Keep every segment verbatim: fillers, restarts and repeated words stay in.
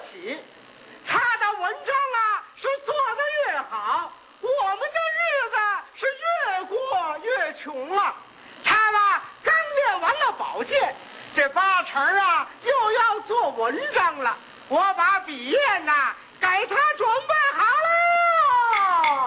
起。他的文章啊是做得越好，我们的日子是越过越穷了。他呢刚练完了宝剑，这八成啊又要做文章了。我把笔砚呐给他准备好了。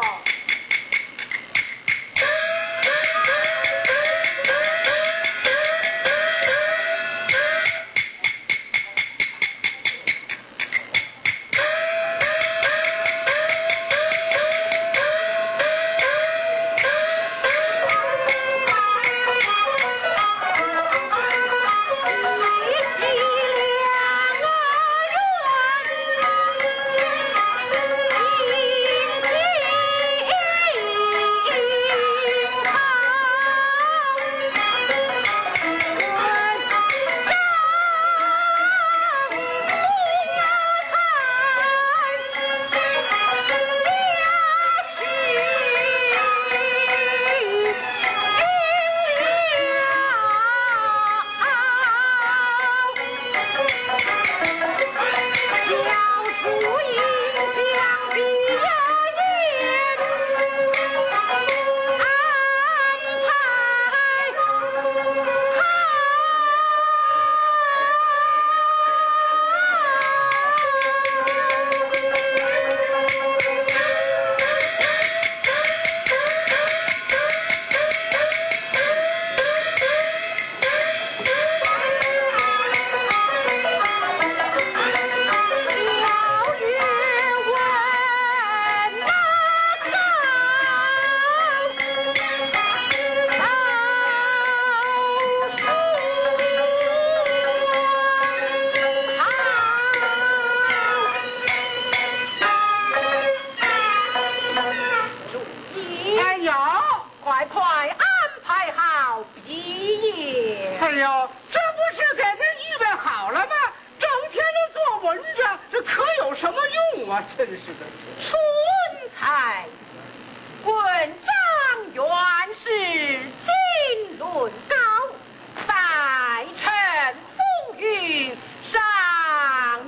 真是的， 春才文章原是经纶高，在臣风雨上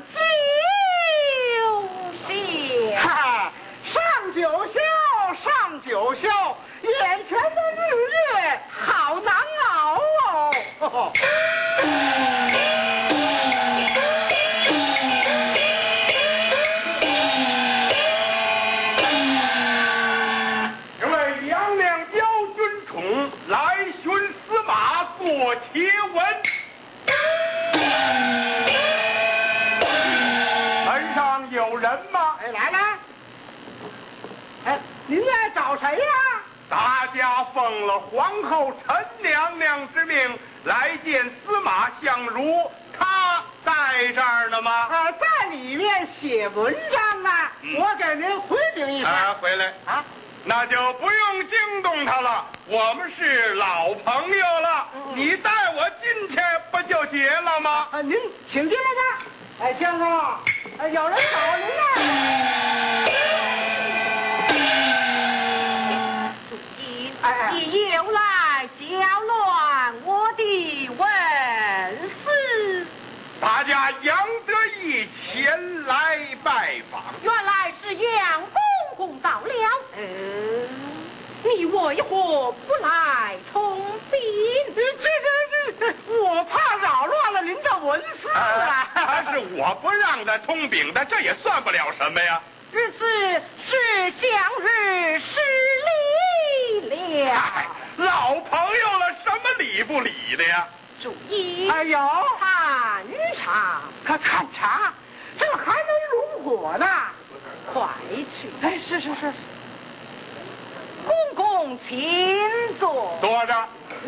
九霄。 哈，上九霄，上九霄，眼前的日月好难熬哦。 过且闻，门上有人吗？ 哎，来来，哎，您来找谁呀？ 大家奉了皇后陈娘娘之命来见司马相如，他在这儿呢吗？ 啊，在里面写文章啊，嗯、我给您回禀一声。 啊，回来啊。 那就不用惊动他了，我们是老朋友了。嗯、你带我进去不就结了吗？ 啊，您请进来吧。哎，相公，哎，有人找您呢。 主因你又来搅乱我的文思。 大家杨得意前来拜访， 原来是杨公公到了。嗯，你为何不来从兵？ 这这这，我怕扰乱了您的文思啊。 他是我不让他通禀的，这也算不了什么呀。 日子是相日失礼了。 哎，老朋友了，什么理不理的呀？ 注意， 哎呦， 探查， 可探查，这还没入伙呢。 快去！ 哎，是是是。 公公请坐。 坐着。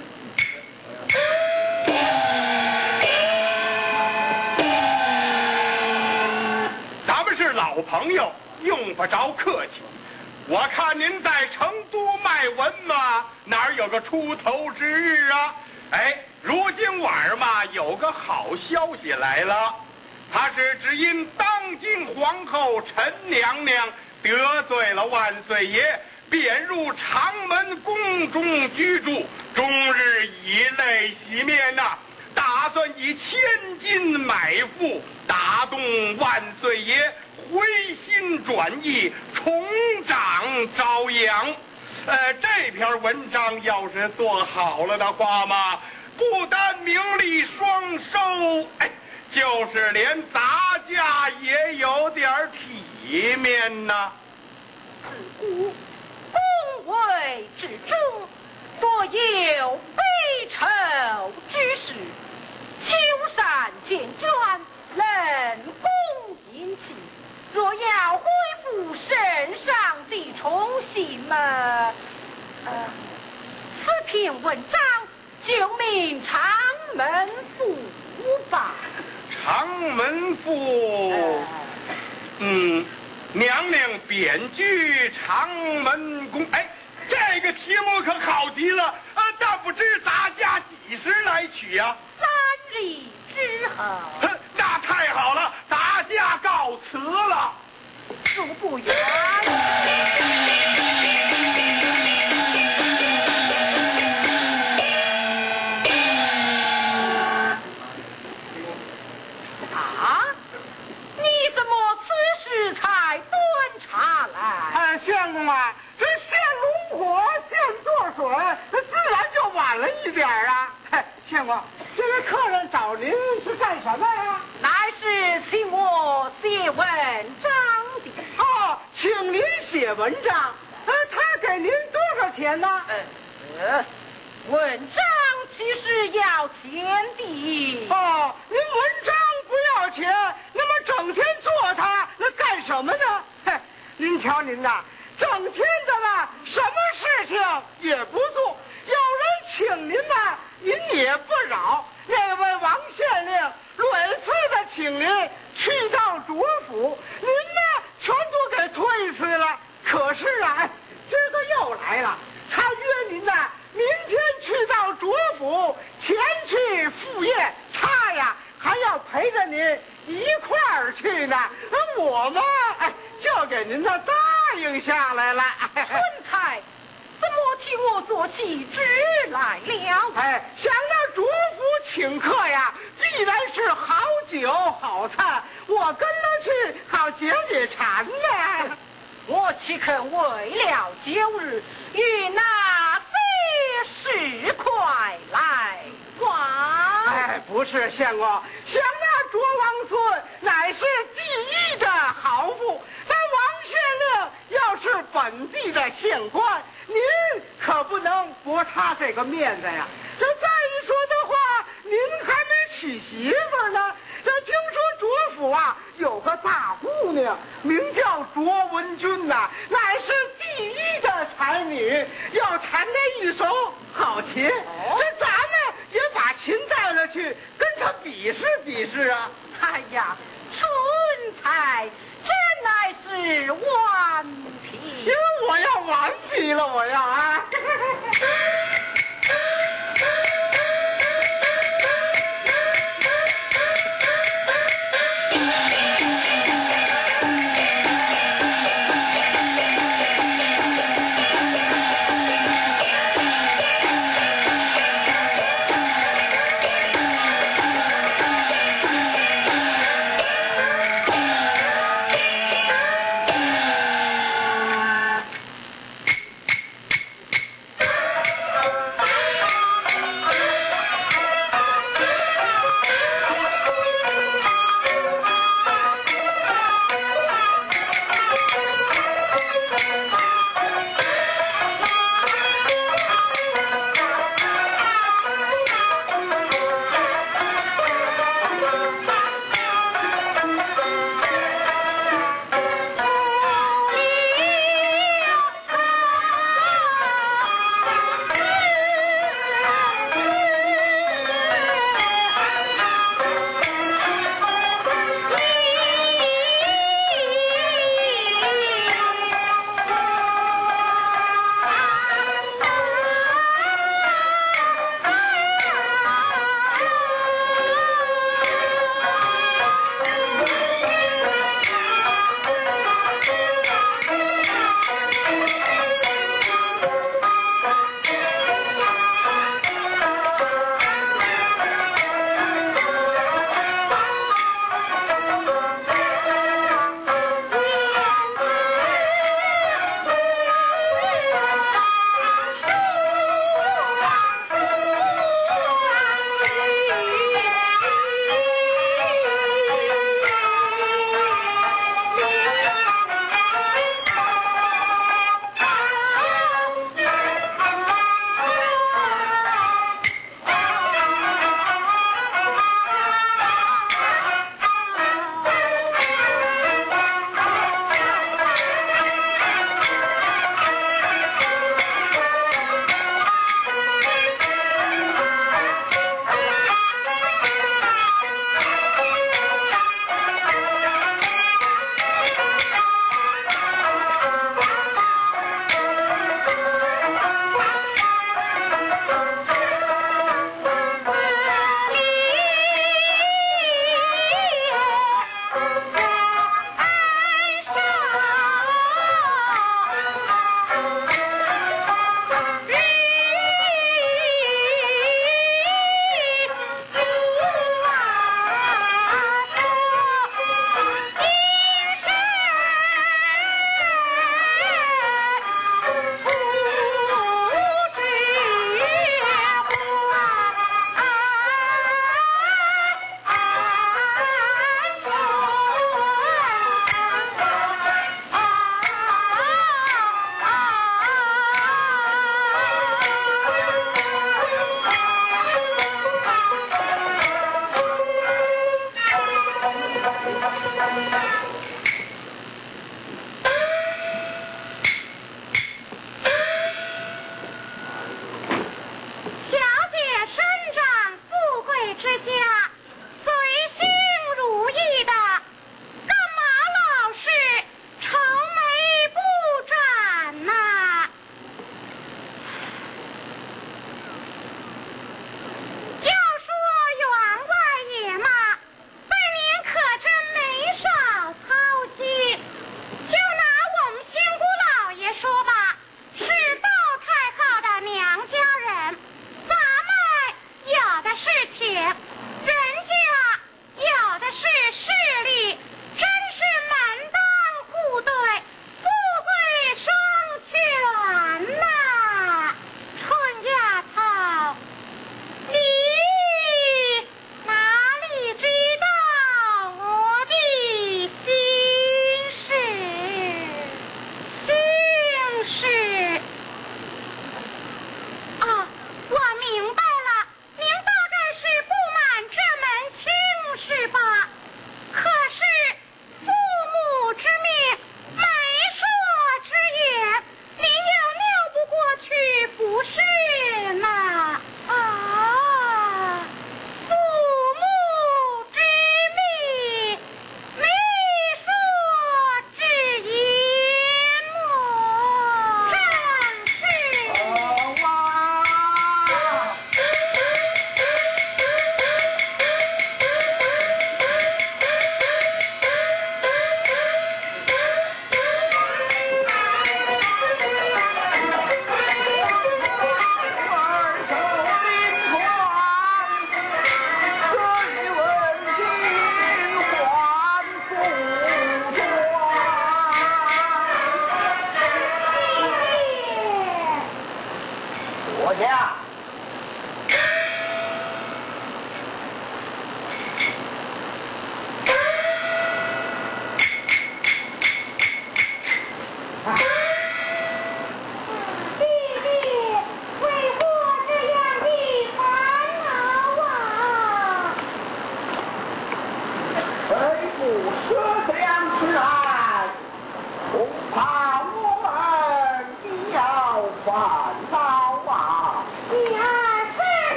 咱们是老朋友，用不着客气。我看您在成都卖文嘛，哪有个出头之日啊？哎，如今晚上嘛，有个好消息来了。他是只因当今皇后陈娘娘得罪了万岁爷，便入长门宫中居住，终日以泪洗面呐、啊，打算以千金买赋，打动万岁爷回心转意，重掌朝阳。呃，这篇文章要是做好了的话嘛，不但名利双收，哎，就是连咱家也有点体面呐。 自古宫闱之中，多有悲愁之事，秋山见卷，冷宫引起。若要恢复圣上的宠信嘛，呃，此篇文章就命长门赋吧。 长门赋，呃、嗯，娘娘贬居长门宫。哎，这个题目可好极了啊！但不知咱家几时来取呀、啊？ 三日之后。 那太好了，咱家告辞了。 恕不远。啊！你怎么此时才端茶来？ 哎，相公啊，这现龙火，现做水，自然就晚了一点啊。哎，相公，这位客人找您是干什么呀？ 乃是请我写文章的。 哦，请您写文章。呃，他给您多少钱呢？ 呃，文章其实要钱的。 哦，您文章不要钱，那么整天做它，那干什么呢？嘿，您瞧您呐，整天的呢，什么事情也不做，有人请您呢，您也不扰。那位王县令屡次的请您去到卓府，您呢全都给推辞了。可是啊，今儿个又来了，他约您呢，明天去到卓府前去赴宴，他呀还要陪着您一块儿去呢。那我嘛，哎，就给您的答应下来了。 春才怎么替我做起旨来了？ 哎，想到卓府请客呀，必然是好酒好菜，我跟了去，好解解馋呢。 我岂肯为了酒日与那些市块来往？ 哎，不是相公，想那卓王孙乃是第一的豪富，但王县令要是本地的县官，您可不能驳他这个面子呀。这再一说的话，您还没娶媳妇呢。这听说卓府啊有个大姑娘，名叫卓文君呐、啊，乃是第一的才女，要弹那一手好琴。哦、这咱们也把琴带了去，跟他比试比试啊。 哎呀，春才真乃是顽皮， 因为我要顽皮了，我要啊。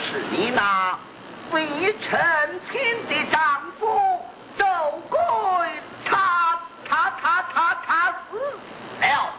是你那未成亲的丈夫周贵，他他他他他死了。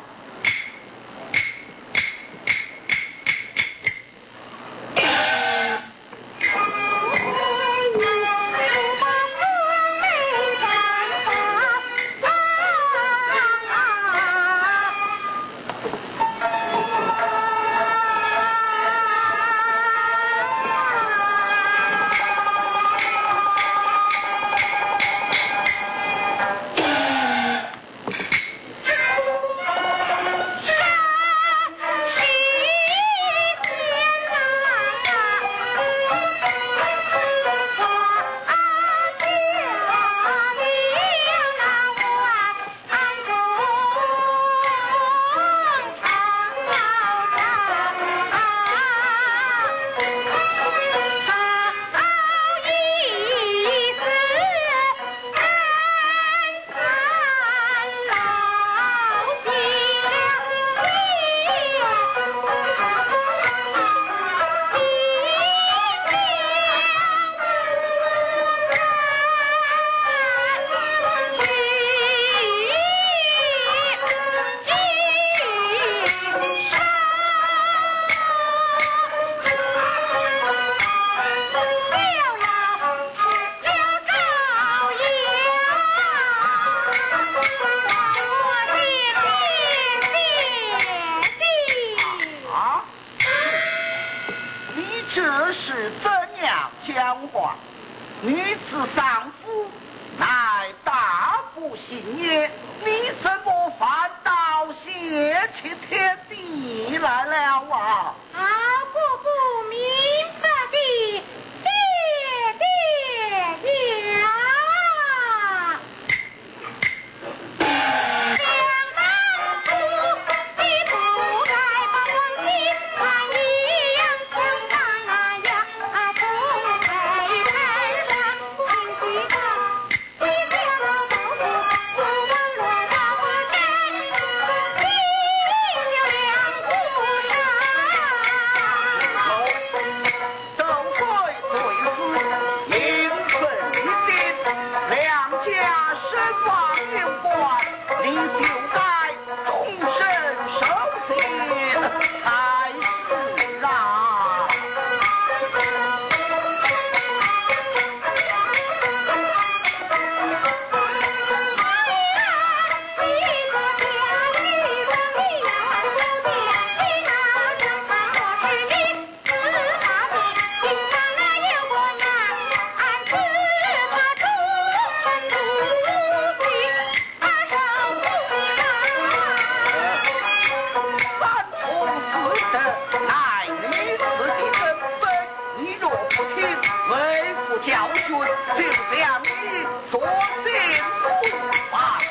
女子丧夫，乃大不幸也。你怎么反倒泄弃天地来了啊？ 啊，姑姑明白的，爹爹呀！两当初你不该把我的看一样相当啊呀，不配看上亲戚的，你叫我豆腐不往落到我身，你有两不上。 周贵虽死，应分一定，两家身亡有关，你就该终身受刑才是啊！三从四德乃女子的根本，你若不听，为父教训，就将你锁进土法。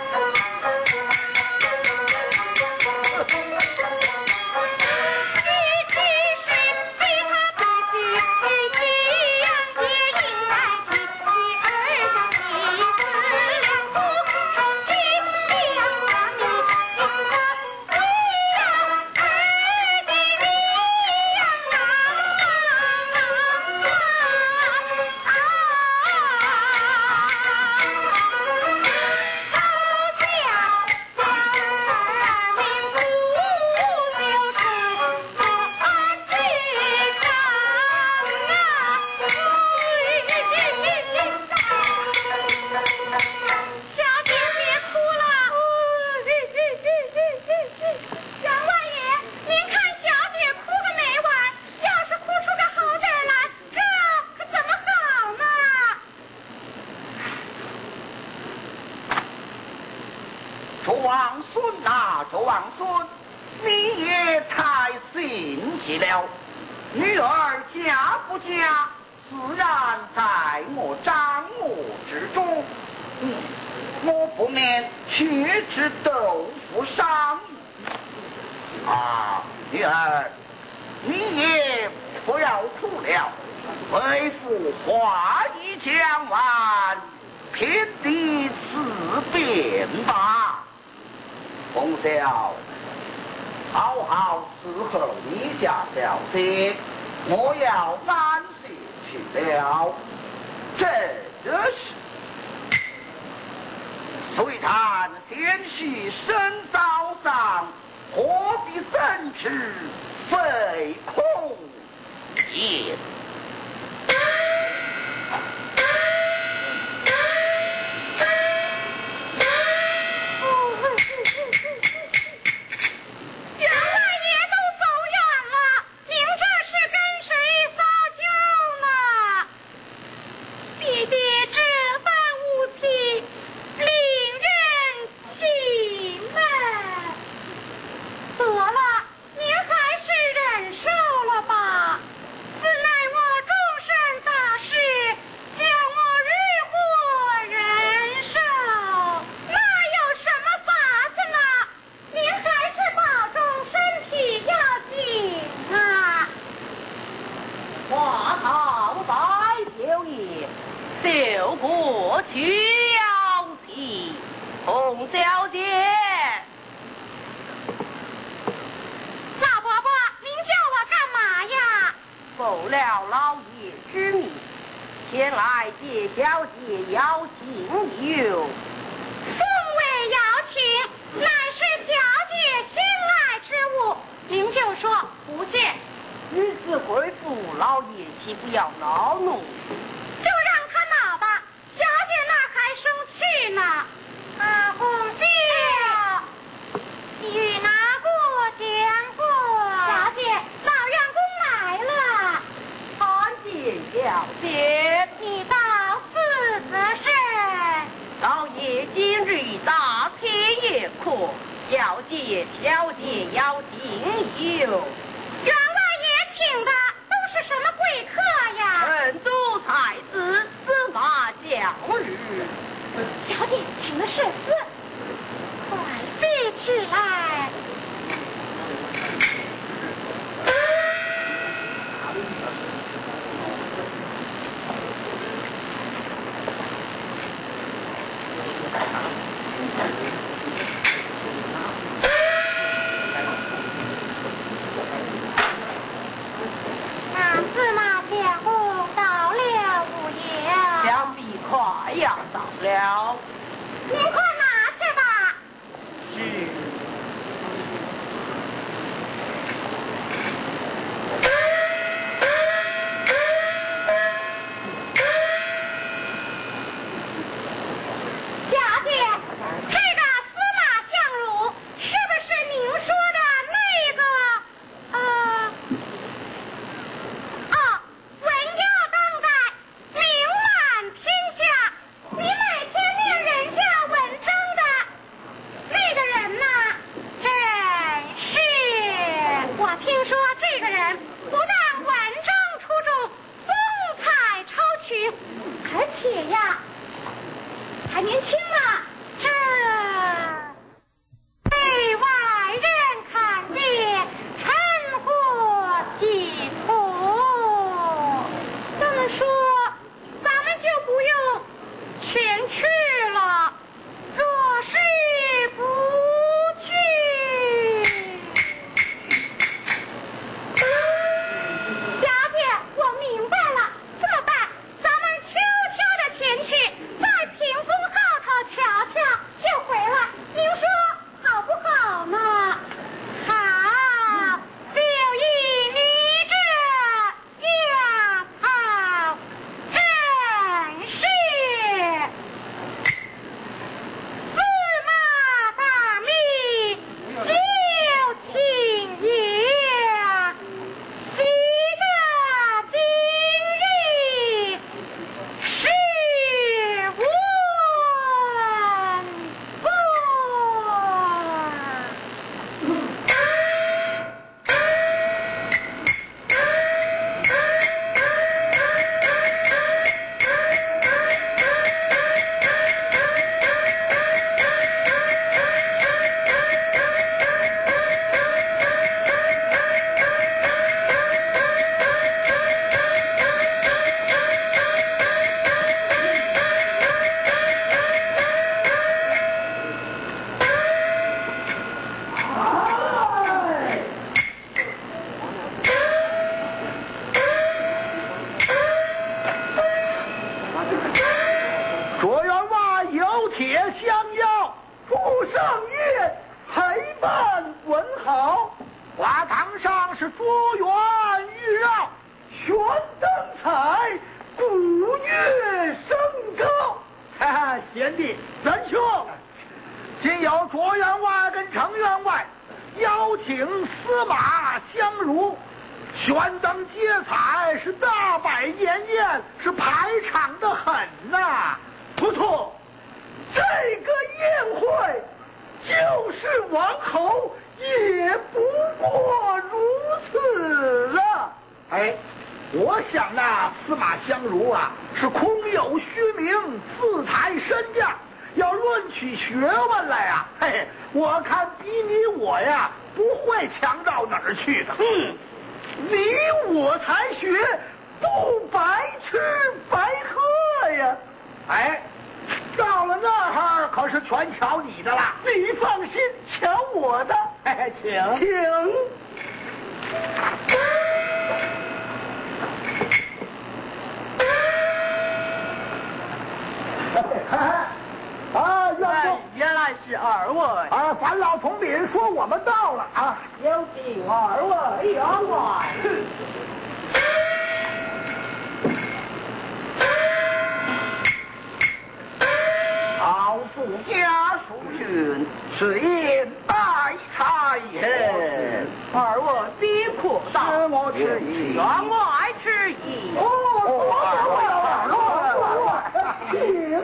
周王孙呐，周王孙，你也太心急了。女儿嫁不嫁，自然在我掌握之中。嗯，我不免去之豆腐商议。啊，女儿，你也不要哭了，为父话已讲完，天地自便吧。冯小，好好伺候你家小姐， 我要安息去了。这是隋唐先婿身遭伤，何必生吃非空也。 要祝圣运，陪伴文好。花堂上是卓园玉绕，悬灯彩，鼓乐笙歌。哈哈，贤弟仁兄，今有卓员外跟程员外邀请司马相如，悬灯接彩，是大摆筵宴，是排场的很呐、啊。不错，这个宴会就是王侯，也不过如此了。哎，我想那司马相如啊，是空有虚名，自抬身价。要论起学问来呀、啊，嘿，我看比你我呀不会强到哪儿去的。嗯，你我才学，不白吃白喝呀。哎，到了那儿可是全瞧你的啦。你放心，瞧我的。嘿，请请。啊， 哎，原来是二位啊！樊老统领说我们到了啊， 有请二位员外。 老夫家属君，是因待差也。 二位别扩大， 是我之意， 员外之意。 哦，请。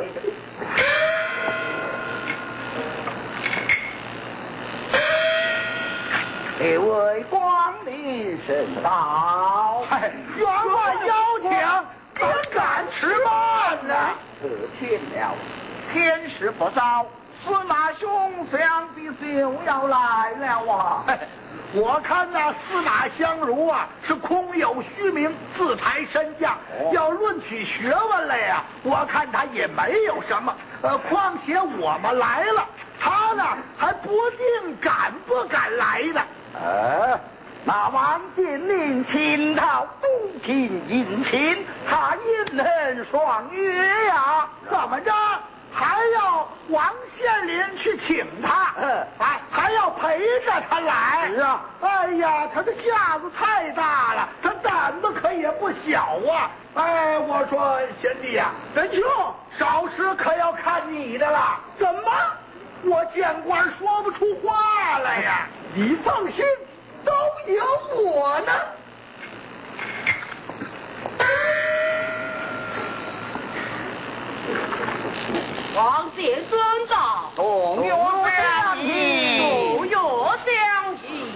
这位光临甚到，员外邀请，怎敢迟慢呢？可歉了，天时不早，司马兄想必就要来了啊！我看那司马相如啊，是空有虚名，自抬身价。哦、要论起学问来呀、啊，我看他也没有什么。呃，况且我们来了，他呢还不定敢不敢来呢。呃，那王建令亲讨东平引亲，他因恨双约呀。怎么着？还要王县令去请他？嗯，哎，还要陪着他来？是啊。哎呀，他的架子太大了，他胆子可也不小啊。哎，我说贤弟呀、啊，仁兄，少时可要看你的了。怎么？我见官说不出话来呀？你放心，都有我呢。 王姐尊到， 同月相迎， 同月相迎。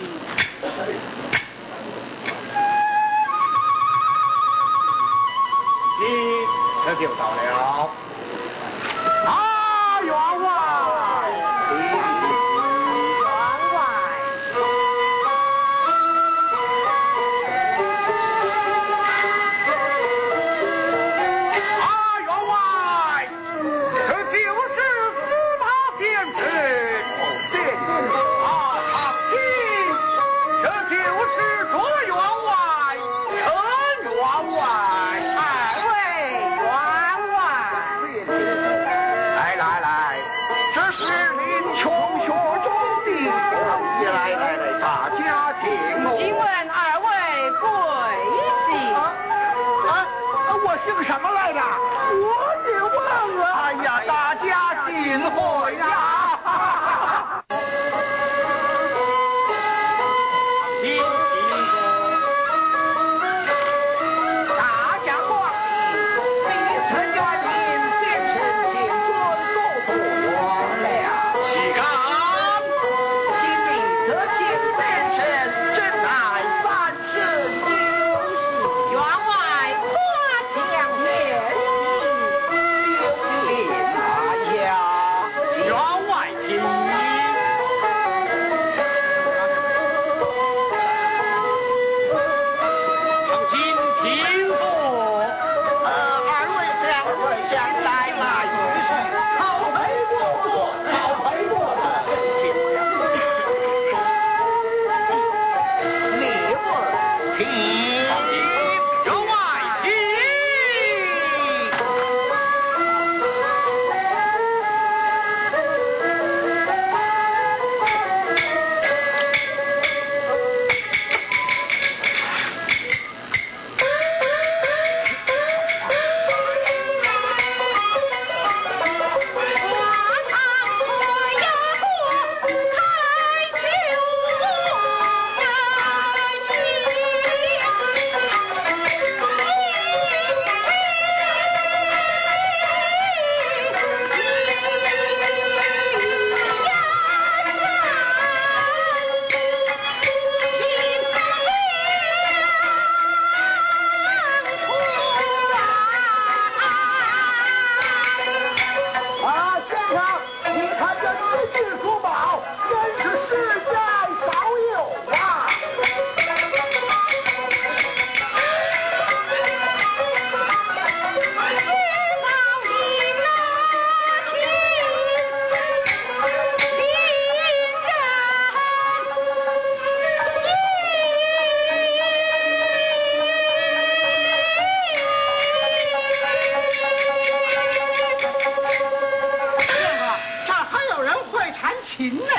你这就到了。啊，员外，员外， 啊，员外，这就是司会弹琴呢。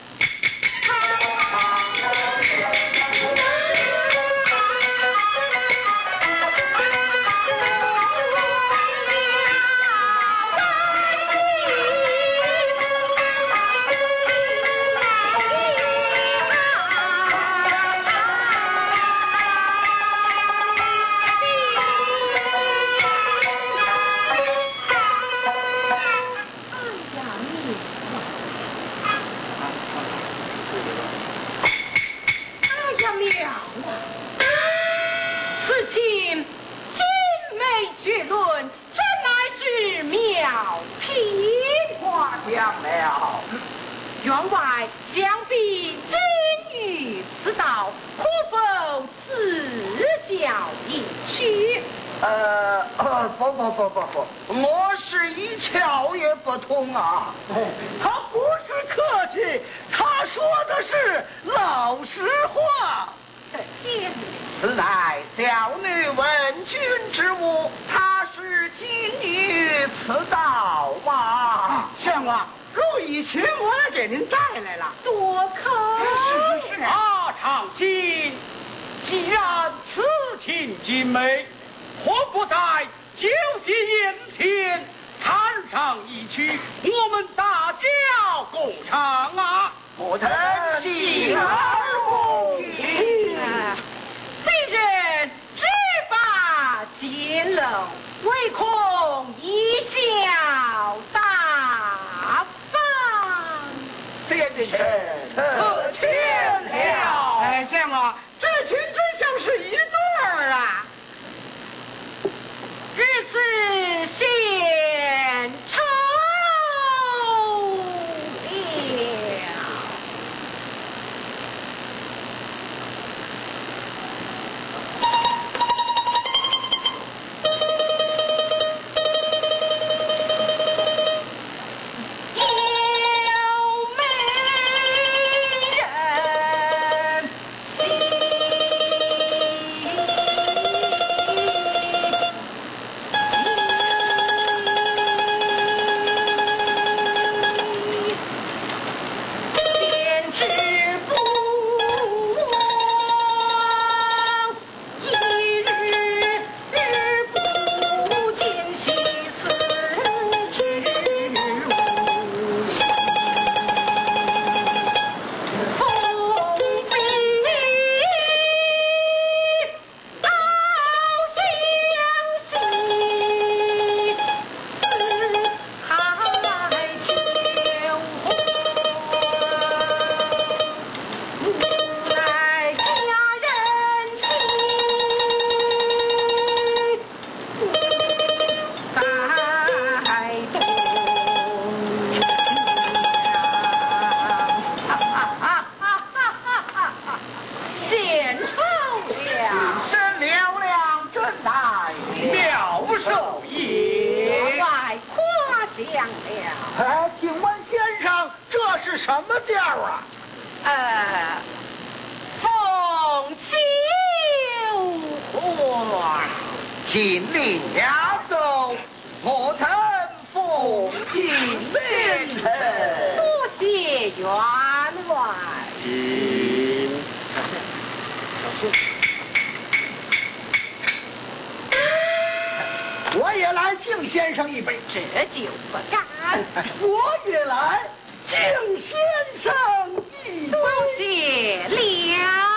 员外想必精于此道，可否赐教一曲？ 呃，不不不不不，我是一窍也不通啊。 他不是客气，他说的是老实话。 见此乃小女问君之物，他是精于此道嘛？ 相公，如以琴我也给您带来了。 多可是是是。 啊，长卿，既然此情精美，何不在酒席宴前弹上一曲，我们大家共唱啊！ 不得喜而不语。 被人只把见冷，唯恐贻笑大方。 先生可见了。 哎，相公，这琴真像是一对儿啊。 日此献丑了。 哎，请问先生，这是什么调啊？ 呃，凤求凰。 请令押走，我等奉敬先生。 多谢员外。 嗯， 我也来敬先生一杯。 这就不敢。 我也来敬先生一杯。 多谢了。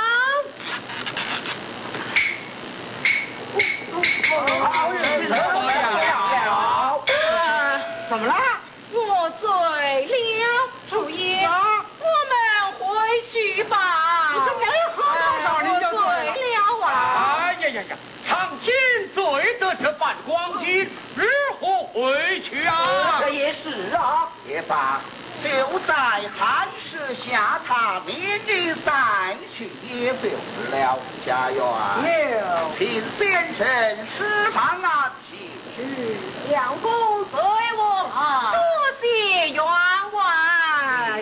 好日子了。 怎么了？ 我醉了，主爷，我们回去吧。 你这没喝多少你就醉了啊！ 哎呀呀呀！长卿醉得这般光景，如何回去啊？ 这也是啊，也罢，就在寒食下榻，明日再去也就是了。家园， 有请先生释放安息。 两公随我啊！多谢员外。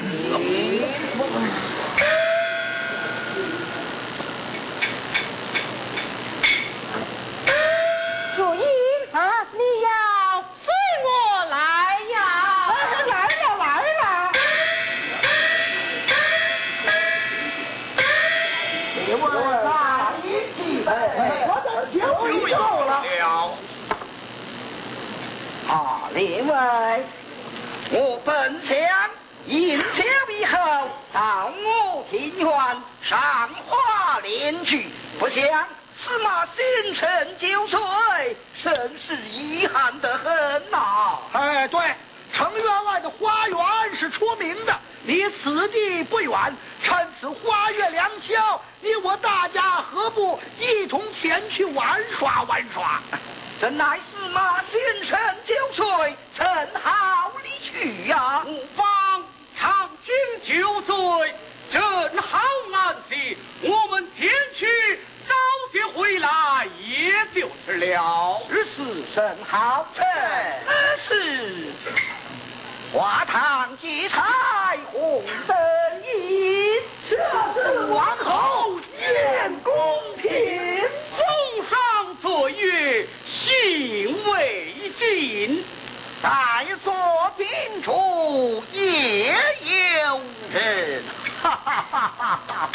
主英啊，你要随我来呀！ 来了来了。 啊，另外，我本想饮酒以后到我庭院赏花恋曲，不想司马先生酒醉，甚是遗憾得很呐。 哎，对，城院外的花园是出名的，离此地不远。趁此花月良宵，你我大家何不一同前去玩耍玩耍？ 真乃司马先生酒醉，怎好离去呀？ 吾方常经酒醉，正好安息。我们前去，早些回来也就是了。 是是甚好，这是花堂结彩红灯影，这是王后宴公平。 祖上坐月，幸未尽， 在座宾主也有人。哈哈哈哈哈！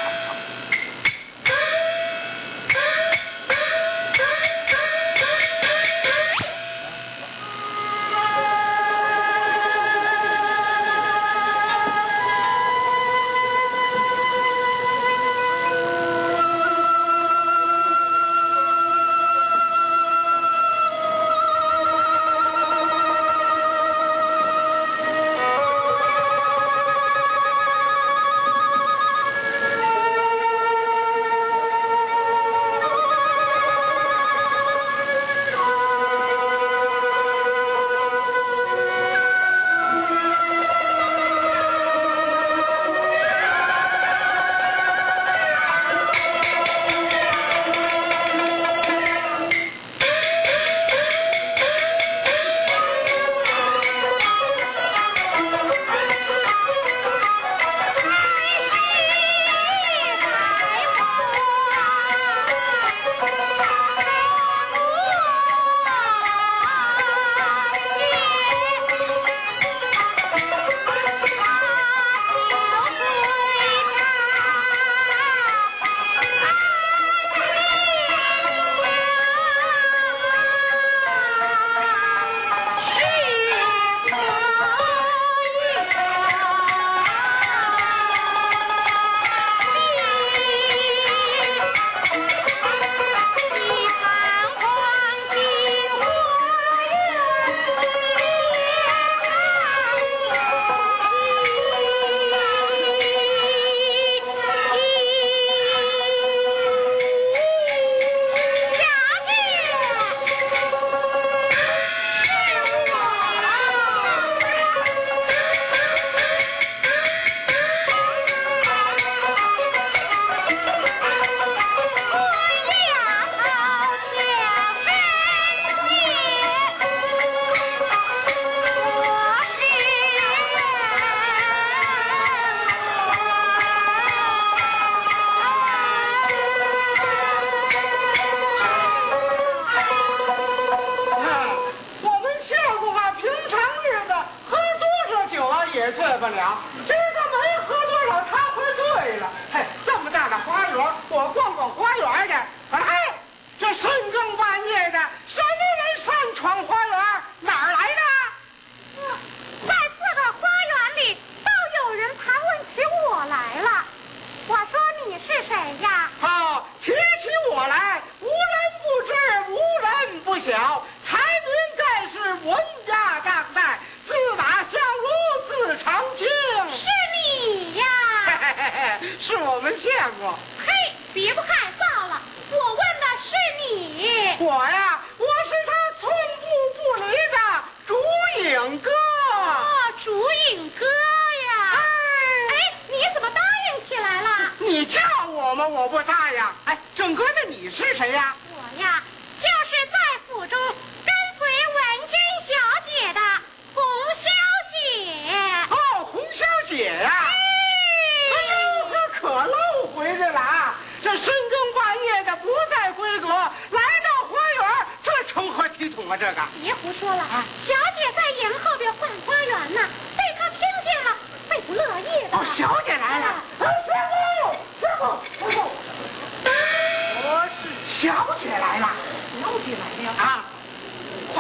别胡说了，小姐在营后边换花园呢，被他听见了，会不乐意的。 哦，小姐来了，啊，师傅，师傅，师傅，我是小姐来了，小姐来了啊！快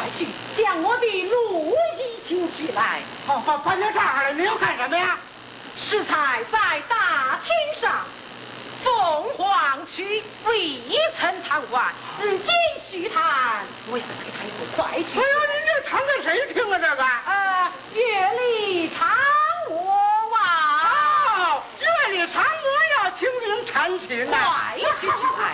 去将我的路衣请取来。 好，好，搬到这儿来，你要干什么呀？ 适才在大厅上，凤凰区未曾谈完，如今续谈，我要给他一个快去。 哎呀，你这谈给谁听啊？这个？ 呃，月里嫦娥啊！ 哦，月里嫦娥要听您弹琴呢。 快去去来。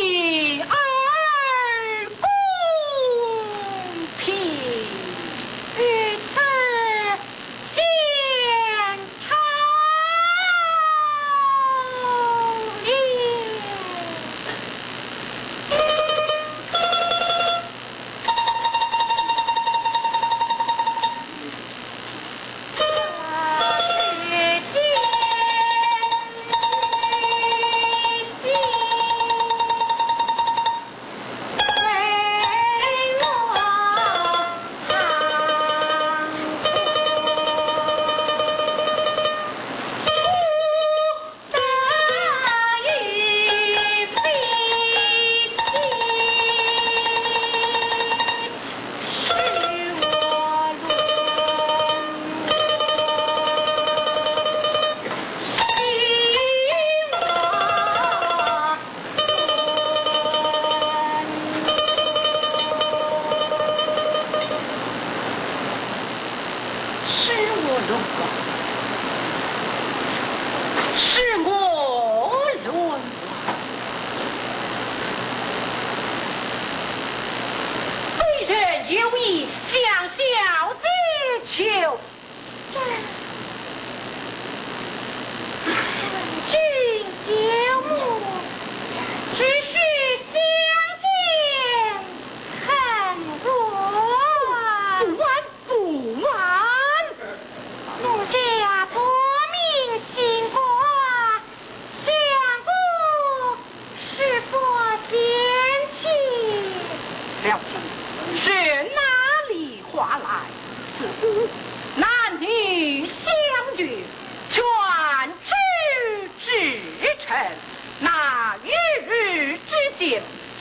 哎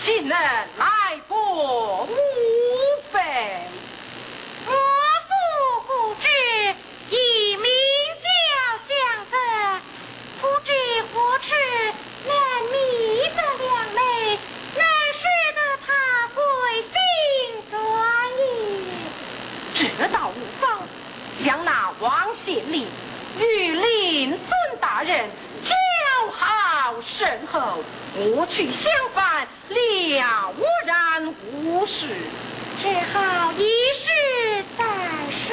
岂能来过无非？ 我父不知以名教相子，不知何时能觅得良媒，能使得他回心转意。 这倒无妨，将那王县令与令尊大人交好甚厚，我去相伴，了无然无事。 只好一试再试，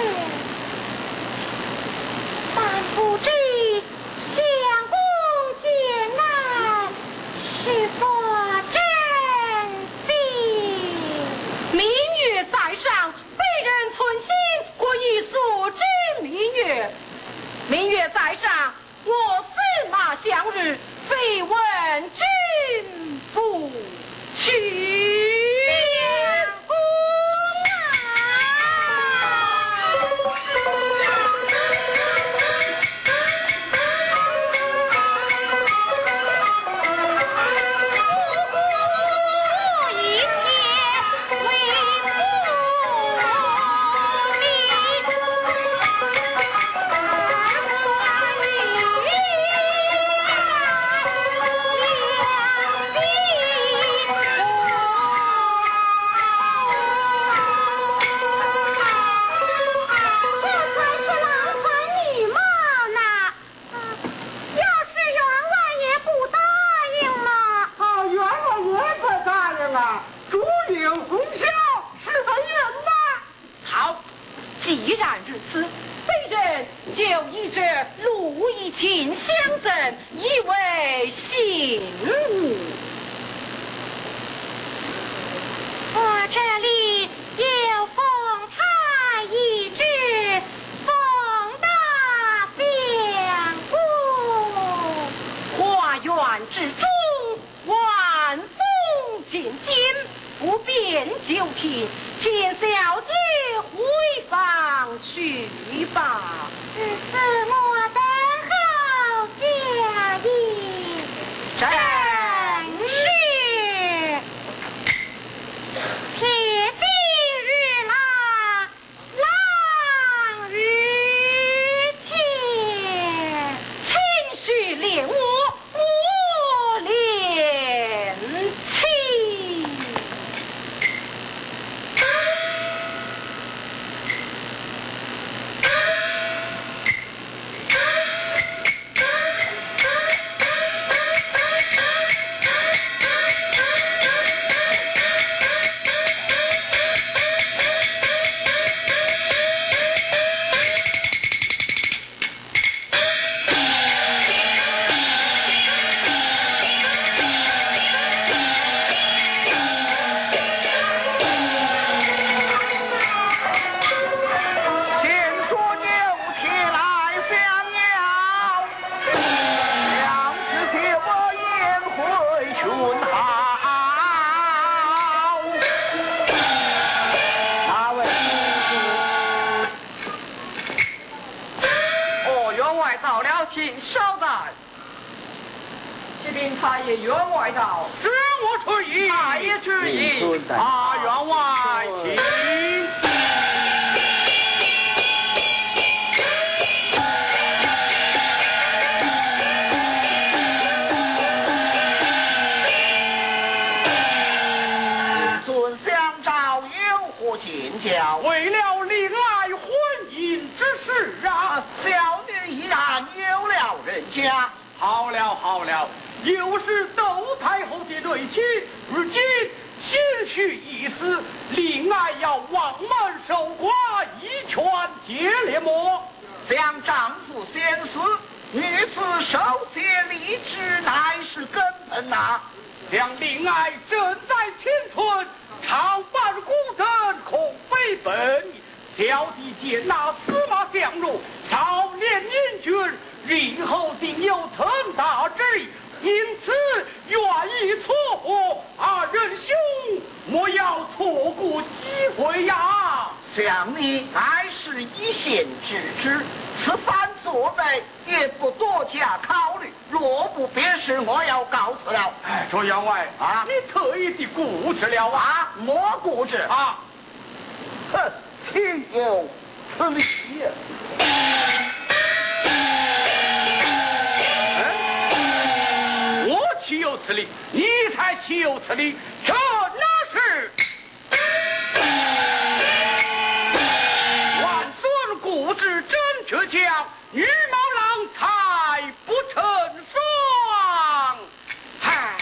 但不知相公见来是否真心？ 明月在上，被人存心过一素之明月。明月在上，我司马相日，非问君不去。既然如此，本人就以这陆一卿相赠，以为信物。 我这里有凤台一只，凤大两顾。 花园之中，晚风渐渐，不便久停，请小姐回房去吧。 此莫等候佳音。 正是。铁骑日拉，浪日前， 请许令我，我怜亲。 请稍等，启禀太爷，员外到， 知我出意， 太爷之意， 啊，员外请。 尊相召有何见教？ 为了令爱婚姻之事啊， 小女已然有了人家。 好了好了，又是窦太后的内亲，如今心绪已死，令爱要望门守寡，以权借烈末。 想丈夫先死，女子守节立志，乃是根本呐。 将令爱正在前村，常伴孤灯，恐非本。小弟见那司马相如少年英俊，日后定有腾达之意，因此愿意撮合二人兄，莫要错过机会呀！ 想你还是一线之之，此番作为也不多加考虑。 若不别事，我要告辞了。 哎，卓员外啊， 你特意的固执了啊？ 啊，莫固执啊！ 哼，岂有此理呀！ 嗯，我岂有此理？你才岂有此理？这哪是万孙固执真倔强，羽毛郎才不成双。嗨！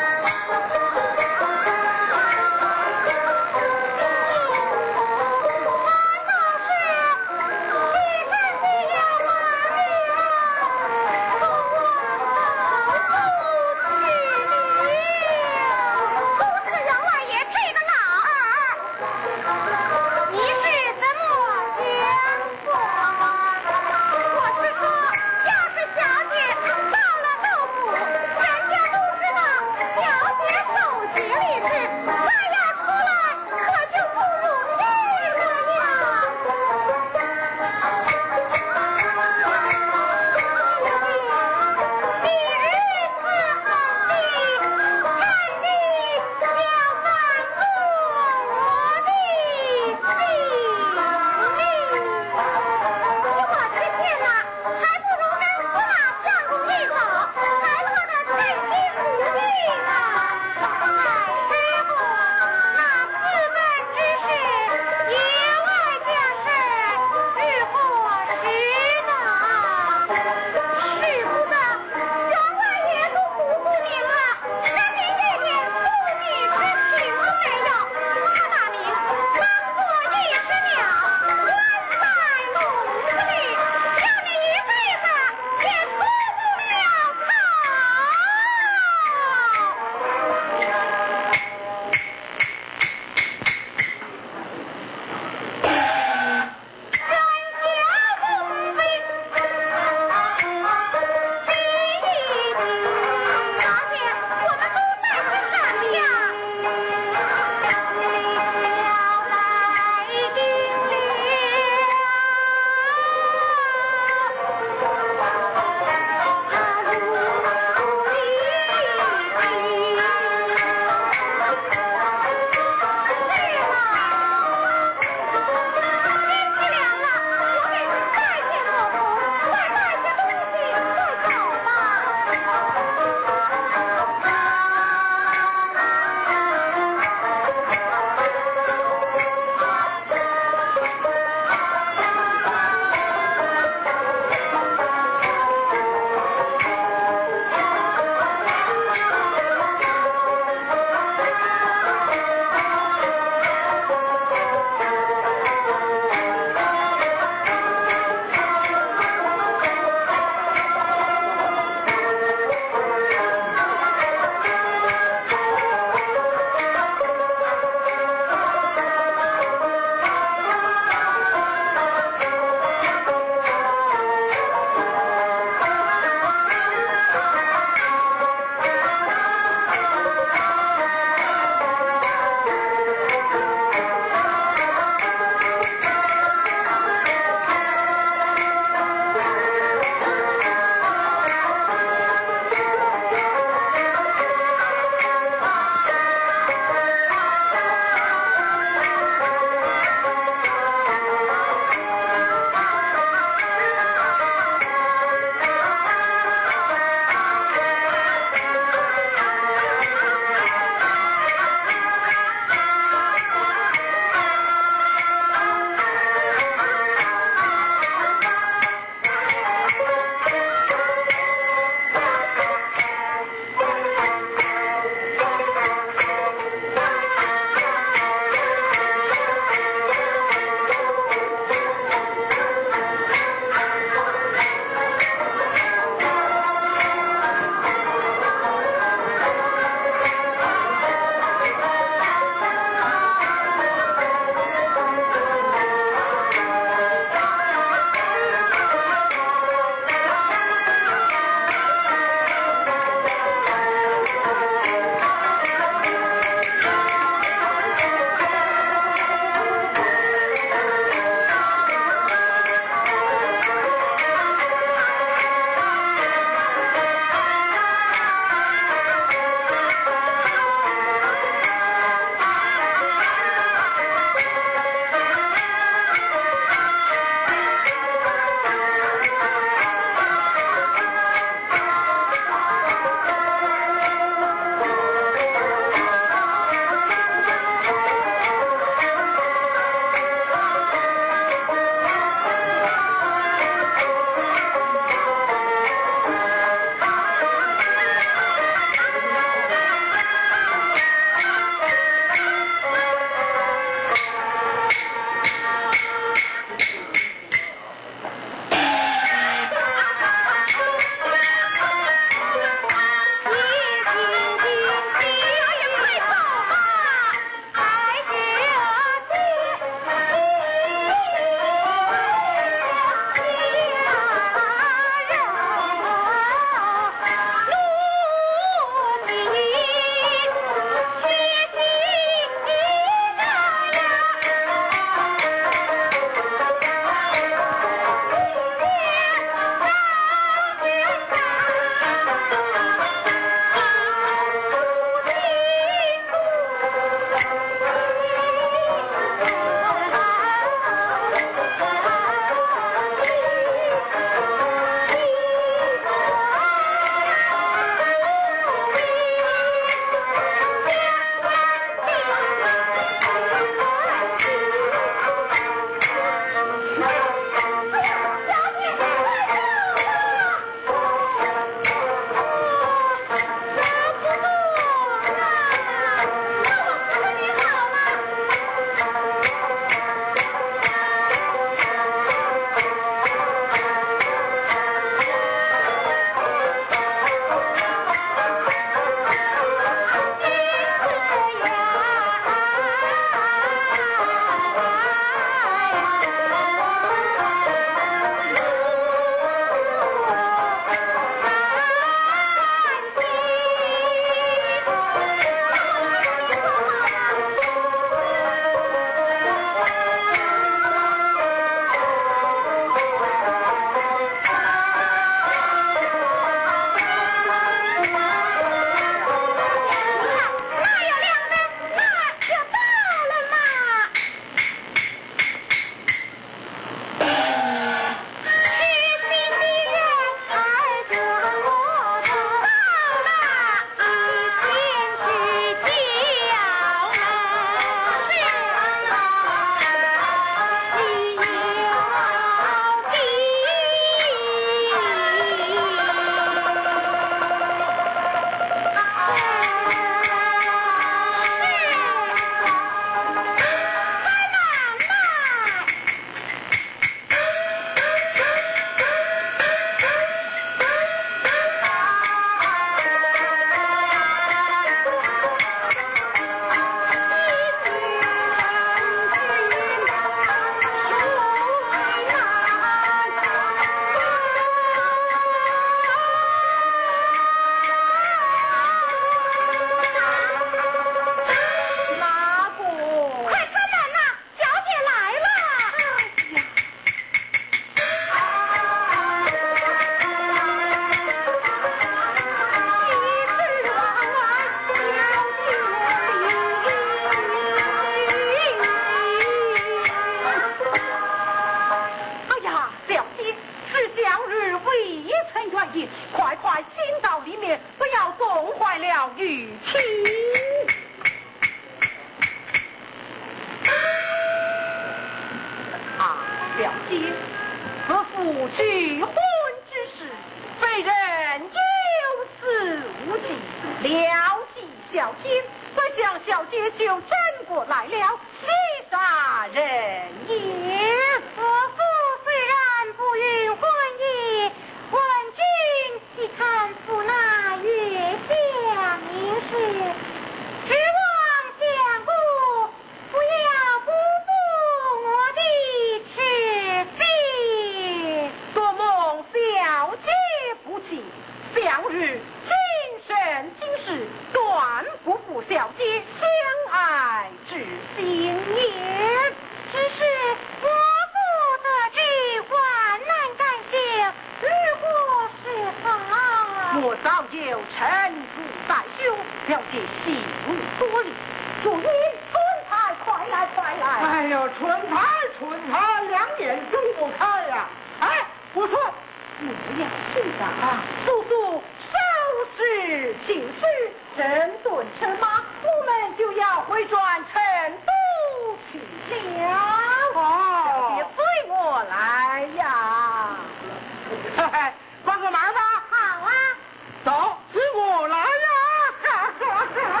姐就真过来了，喜煞人也。 我父虽然不允婚姻，问君岂看父那月下明事，指望相公不要辜负我的痴心。 多蒙小姐不弃，向日今生今世断不负小姐相爱之心也。 只是我不得知，患难甘心，如何是好？ 我早有臣主在胸，了解心多虑。祝你春台快来快来！ 哎呦，春台春台，两眼睁不开呀！哎，我说你不要紧张啊，速速收拾寝室，整顿车马，我们就要回转成都去了。 哦， 别随我来呀！ 嘿嘿，帮个忙吧。 好啊， 走，随我来呀！哈哈哈哈。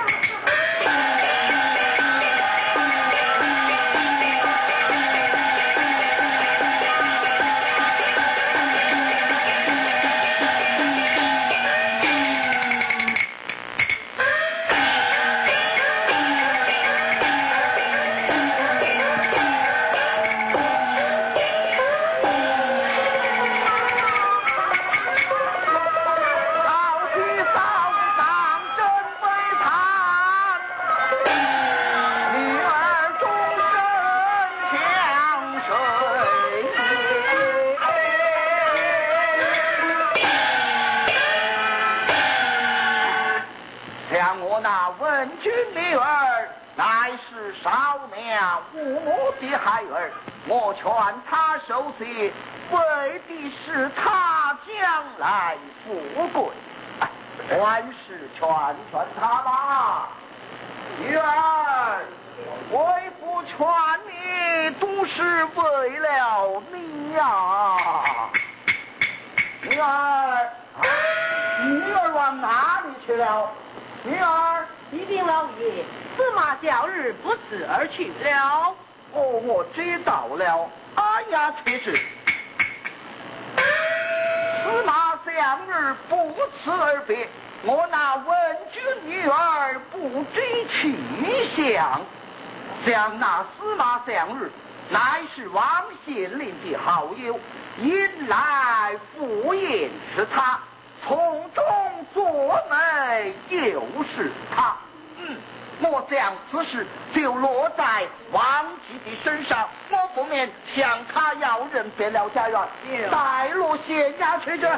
我劝他受罪，为的是他将来富贵。哎，还是劝劝他吧。女儿，为父劝你，都是为了你呀、啊。女儿，女儿往哪里去了？女儿， 启禀老爷，司马小日不辞而去了。 哦，我知道了。哎呀，才是司马相日不辞而别，我那文君女儿不知去向。想那司马相日乃是王县令的好友，引来赴宴是他，从中作媒又是他。嗯，我想此事就落在王吉的身上，我不免向他要人别了家园，带落县衙去着。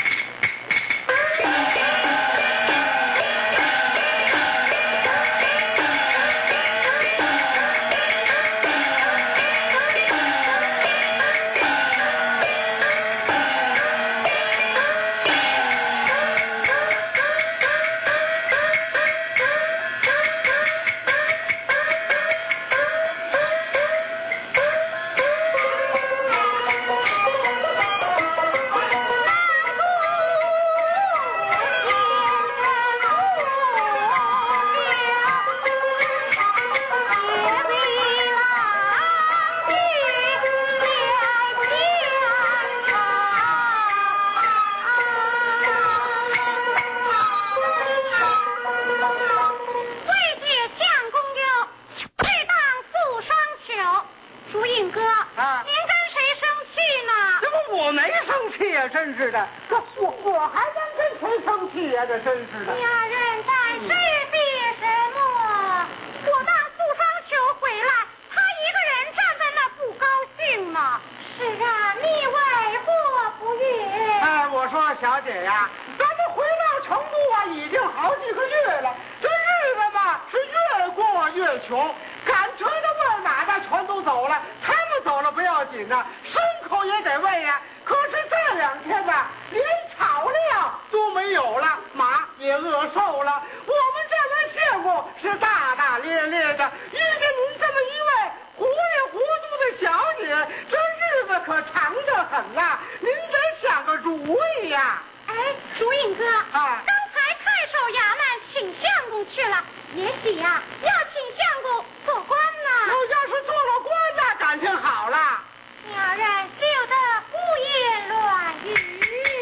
真是的，这我我还能跟谁生气呀、啊？这真是的。 家人在世别什么？我当苏双秋回来，他一个人站在那不高兴呢。是啊，你为何不悦？ 哎，我说小姐呀，咱们回到成都啊，已经好几个月了，这日子嘛是越过越穷，赶车的问马的全都走了，他们走了不要紧呐、啊，牲口也得喂呀、啊。可是这两天呢，连草料都没有了，马也饿瘦了。我们这位谢公是大大咧咧的，遇见您这么一位糊里糊涂的小姐，这日子可长得很啊！您得想个主意呀、 啊！哎，朱印哥， 啊， 刚才太守衙门请相公去了，也许弟呀，要请相公做官呐。 我要是做了官，那感情好了。 两人休得胡言乱语。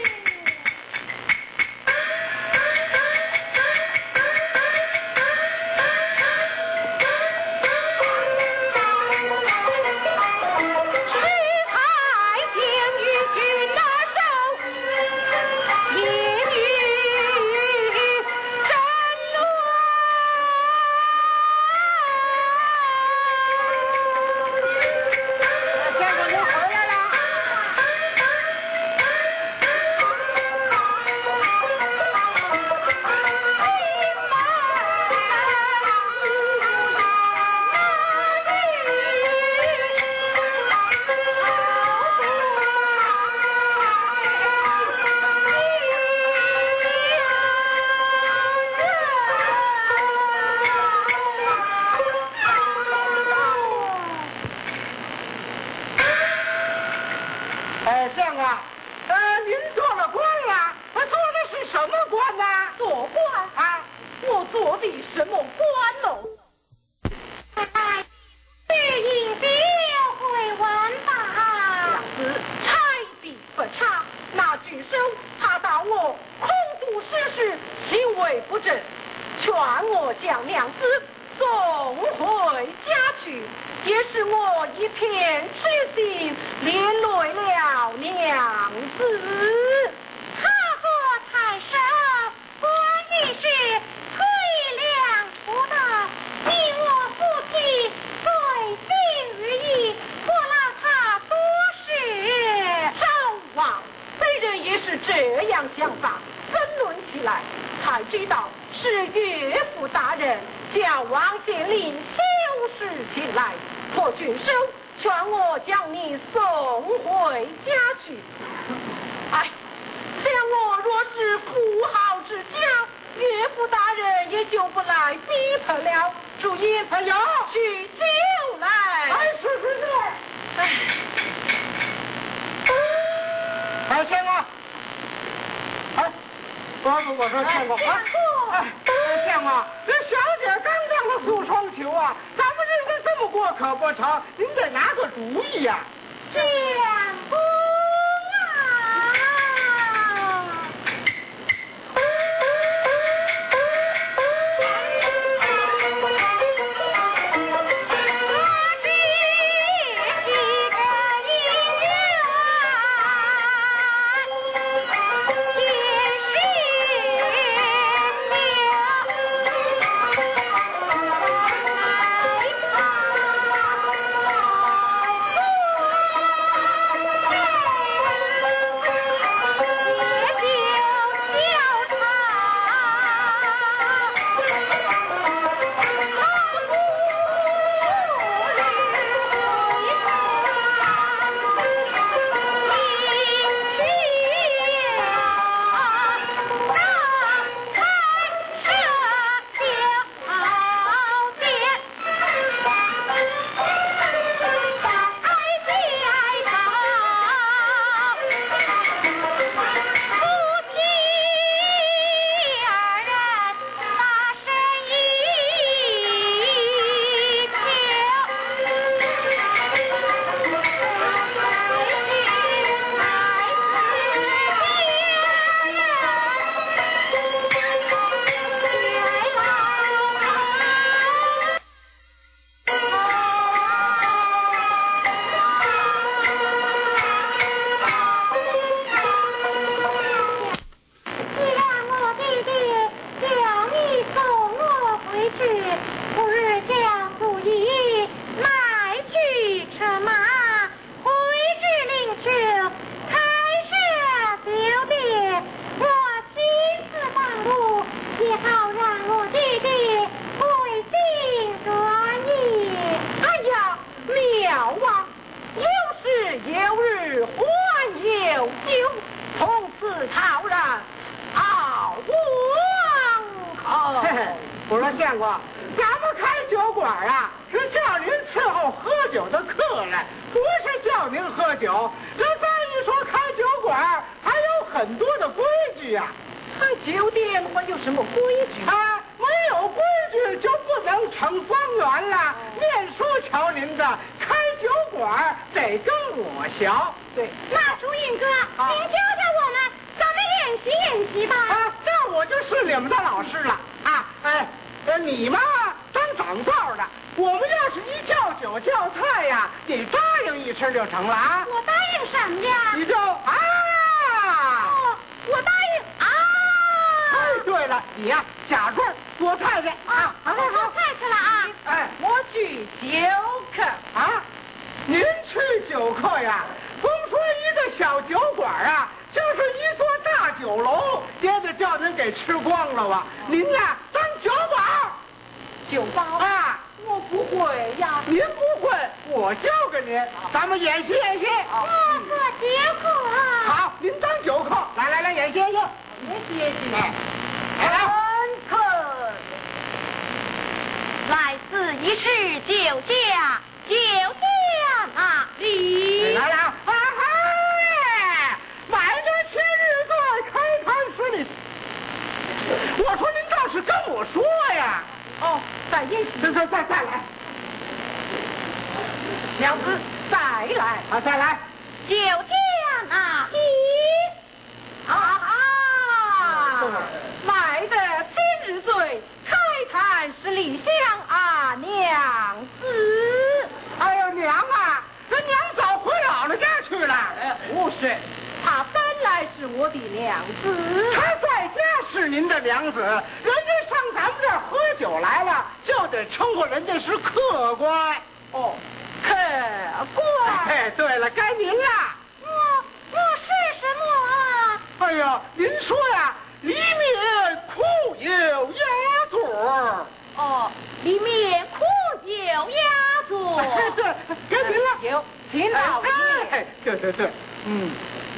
我说相公，咱们开酒馆啊，是叫您伺候喝酒的客人，不是叫您喝酒。这再一说开酒馆，还有很多的规矩呀、啊。 开酒店会有什么规矩？ 啊，没有规举就不能成方圆了。面书瞧您的，开酒馆得跟我学。对， 那朱云哥，您教教我们，咱们演习演习吧。 啊，这我就是你们的老师了啊！哎，呃，你嘛当长道的，我们要是一叫酒叫菜呀，你答应一声就成了啊。 我答应什么呀？ 你就啊。 哦，我答应啊。 哎，对了，你呀、啊，假装做菜去啊！好好好， 做菜去了啊！ 哎， 我去酒客啊，您去酒客呀？甭说一个小酒馆啊，就是一座大酒楼，也得叫您给吃光了啊！您呀，当酒保， 酒保啊， 我不会呀。 您不会，我教给您，咱们演习演习。 我做酒客啊。 好，您当酒客，来来来，演习演习。 演习演习。 来来。 客， 来此一试酒家，酒家哪里？ 来来啊！嗨，买个七日座开摊十里。我说您倒是跟我说呀！ 哦，再演习。 再再再再来， 小子，再来啊，再来。 酒家哪里？ 啊啊！买的今日醉，开坛是李香啊，娘子。 哎呦娘啊，这娘早回姥姥家去了。 哎，不是，她本来是我的娘子。 她在家是您的娘子，人家上咱们这儿喝酒来了，就得称呼人家是客官。 哦，客官。 哎，对了，该您了。 我我是什么啊？ 哎呀，您说呀，里面苦有鸭嘴。 哦，里面苦有鸭嘴。 对，该您了。 有，请老爷。 哎，对对对，嗯。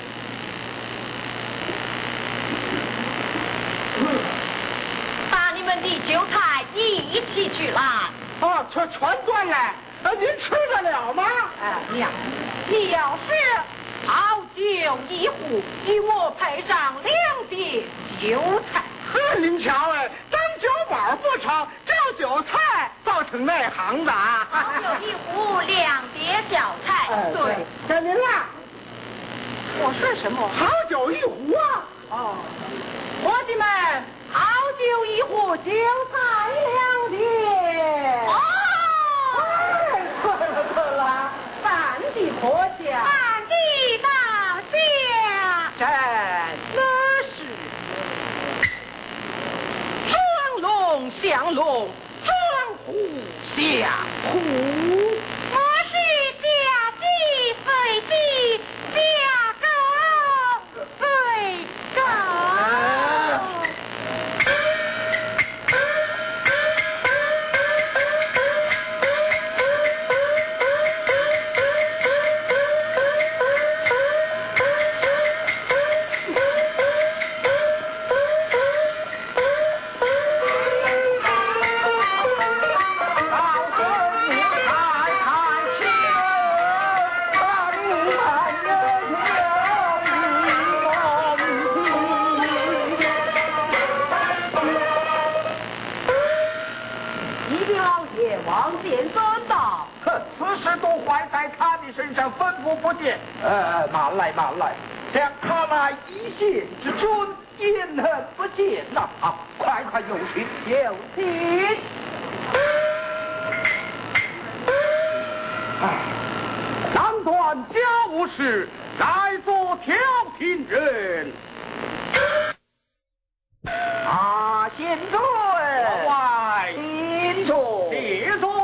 把你们的酒菜一起去来。 哦，全全端来。啊，您吃得了吗？ 哎，娘，你要是好酒一壶，与我配上两碟酒菜。 呵，您瞧哎，当酒保不成，叫酒菜倒挺内行的啊。 好酒一壶，两碟小菜。 对，该您了。 我是什么？ 好酒一壶啊。 哦，伙计们，好酒一壶，酒菜两碟。 哦， 哎，对了对了， 饭的坡下， 饭的倒下。 真的是装龙像龙，装虎像虎。 我是家鸡非鸡，家狗非狗。 呃，慢来慢来，想他那一线之尊，言恨不见呐！啊，快快有请，有请。啊，难断家务事，在座调停人。啊，贤尊， 外请坐， 请坐。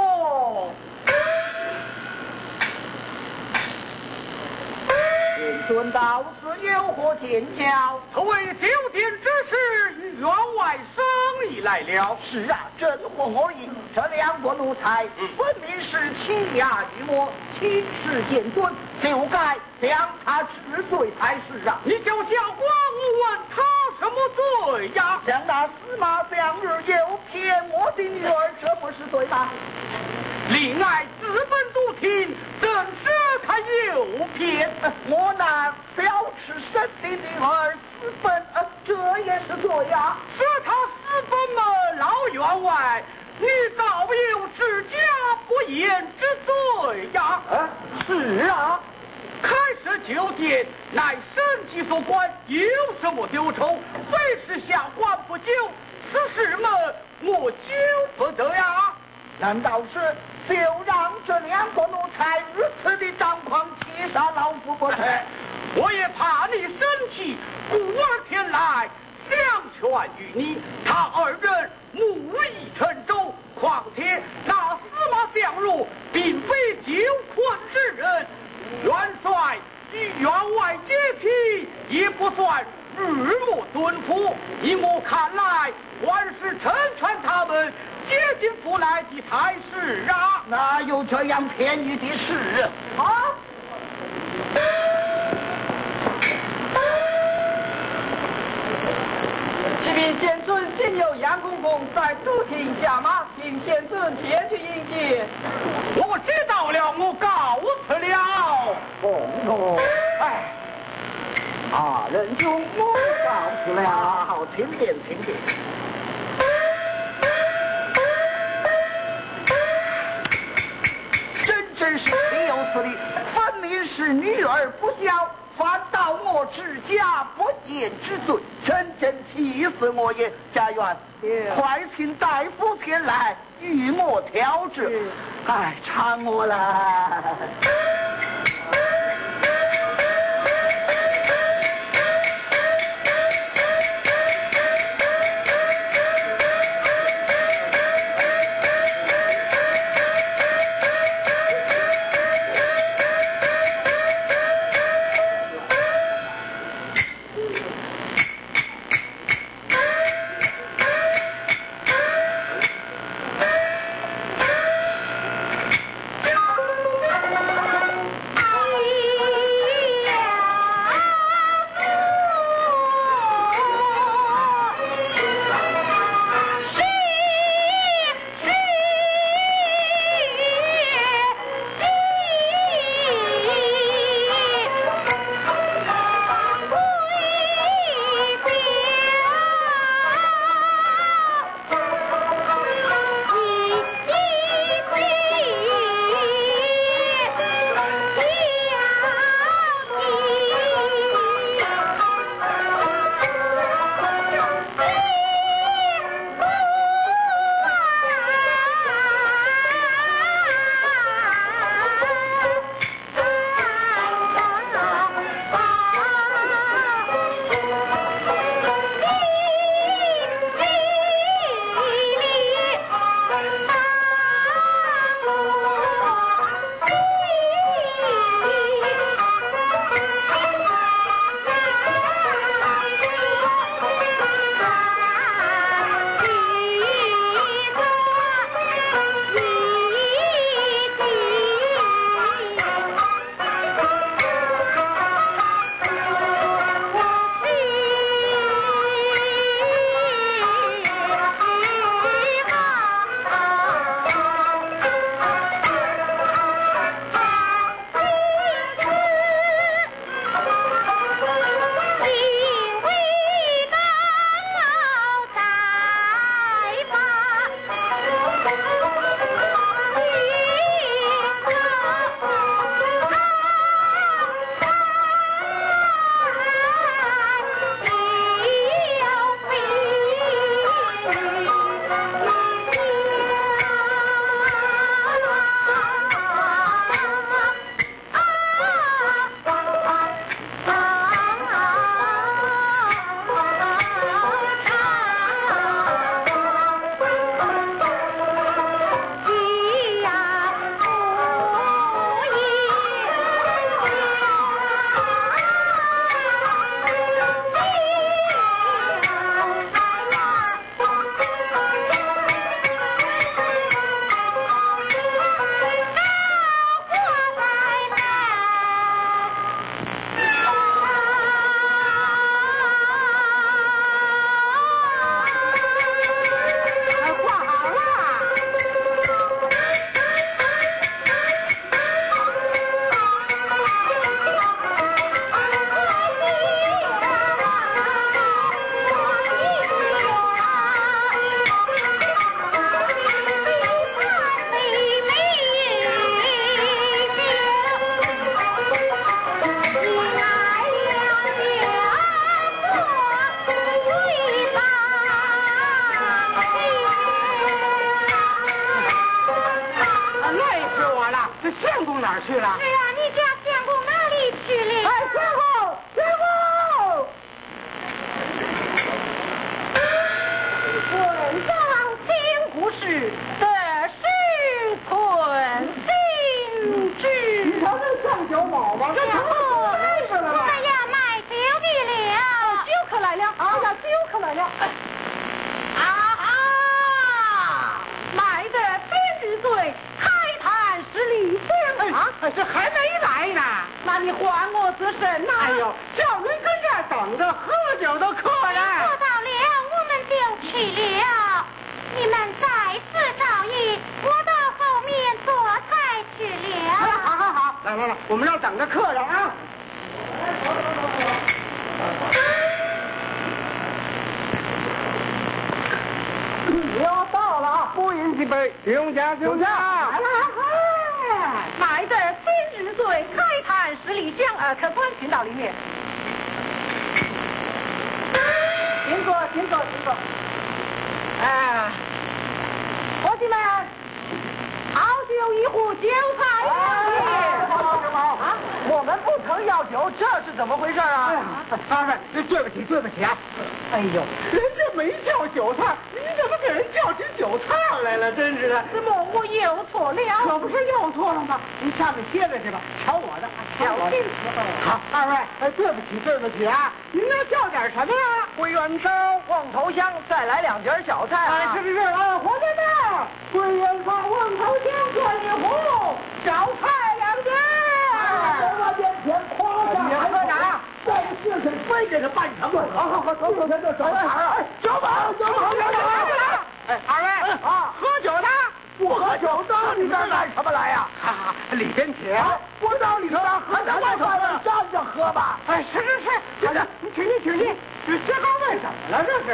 贤尊到此有何见教？ 此为酒店之事，与员外生意来了。 是啊，正合我意。这两个奴才， 嗯分明是欺压于我，轻视贤尊，就该将他治罪才是啊！ 你叫下官问他什么罪呀？ 像那司马相日诱骗我的女儿，这不是罪吧？ 另外资本独听，怎知他诱骗？ 呃我那小吃生的女儿私奔，呃，这也是罪呀、 是他私奔了，老员外， 你早有治家不严之罪呀！ 啊，是啊， 开设酒店乃生计所关，有什么丢愁？非是下官不救，此事们我救不得呀！ 难道是就让这两个奴才如此的张狂欺杀老夫不成？ 我也怕你生气，故而前来相劝于你。他二人木已成舟，况且那司马相如并非久困之人，元帅与员外接替，也不算日暮尊仆。以我看来，还是成全他们接近府来的才是啊！ 哪有这样便宜的事啊？ 启禀贤尊，今有杨公公在都厅下马，请贤尊前去迎接。我知道了，我告辞了。 哦，哎，二人中我告辞了，好，请便，请便。真真是岂有此理！分明是女儿不孝，反倒我治家不严之罪，真真气死我也！家园，快请大夫前来与我调治。哎，缠我了。 死我了！这相公哪儿去了？ 是啊，你家相公哪里去了？ 哎，相公，相公！ 文章听故事，得是存金枝。 你瞧这上酒宝吧，这成了开始了吧？ 我们要买酒的了。 酒客来了，啊呀，酒客来了！啊啊！卖得今日醉，开坛十里香啊！ 这还没来呢。 那你还我自身呐？ 哎呦，叫人跟这儿等着喝酒的客人。 喝到了，我们就去了。你们再次照应，我到后面做菜去了。 好好好，来来来，我们这儿等着客人啊。酒到了啊！不饮几杯，酒家酒家。来来， 买得今日醉，开坛十里香。呃，客官请到里面。请坐，请坐，请坐。哎，伙计们，好酒一壶，酒菜一碟。 啊，我们不曾要酒，这是怎么回事啊？二位，对不起，对不起啊！哎呦，人家没叫酒菜，你怎么给人叫起酒菜来了？真是的， 怎么我又错了？ 可不是又错了吗？您下面歇着去吧，瞧我的， 小心。 好，二位，哎，对不起，对不起啊！您要叫点什么呀？桂圆烧、望头香，再来两碟小菜啊！哎，是是是啊，伙计们，桂圆烧、望头香各一壶，小菜两碟。我面前夸下海口，再试试非给他办成了。好好好，走走走走走。哎，酒保，酒保，酒保！哎，二位啊，喝酒的不喝酒，到你这儿干什么来呀？哈哈，里边请。我到里头来，还在外头站着喝吧。哎，是是是，好的，你请进，请进。这这高位怎么了？这是？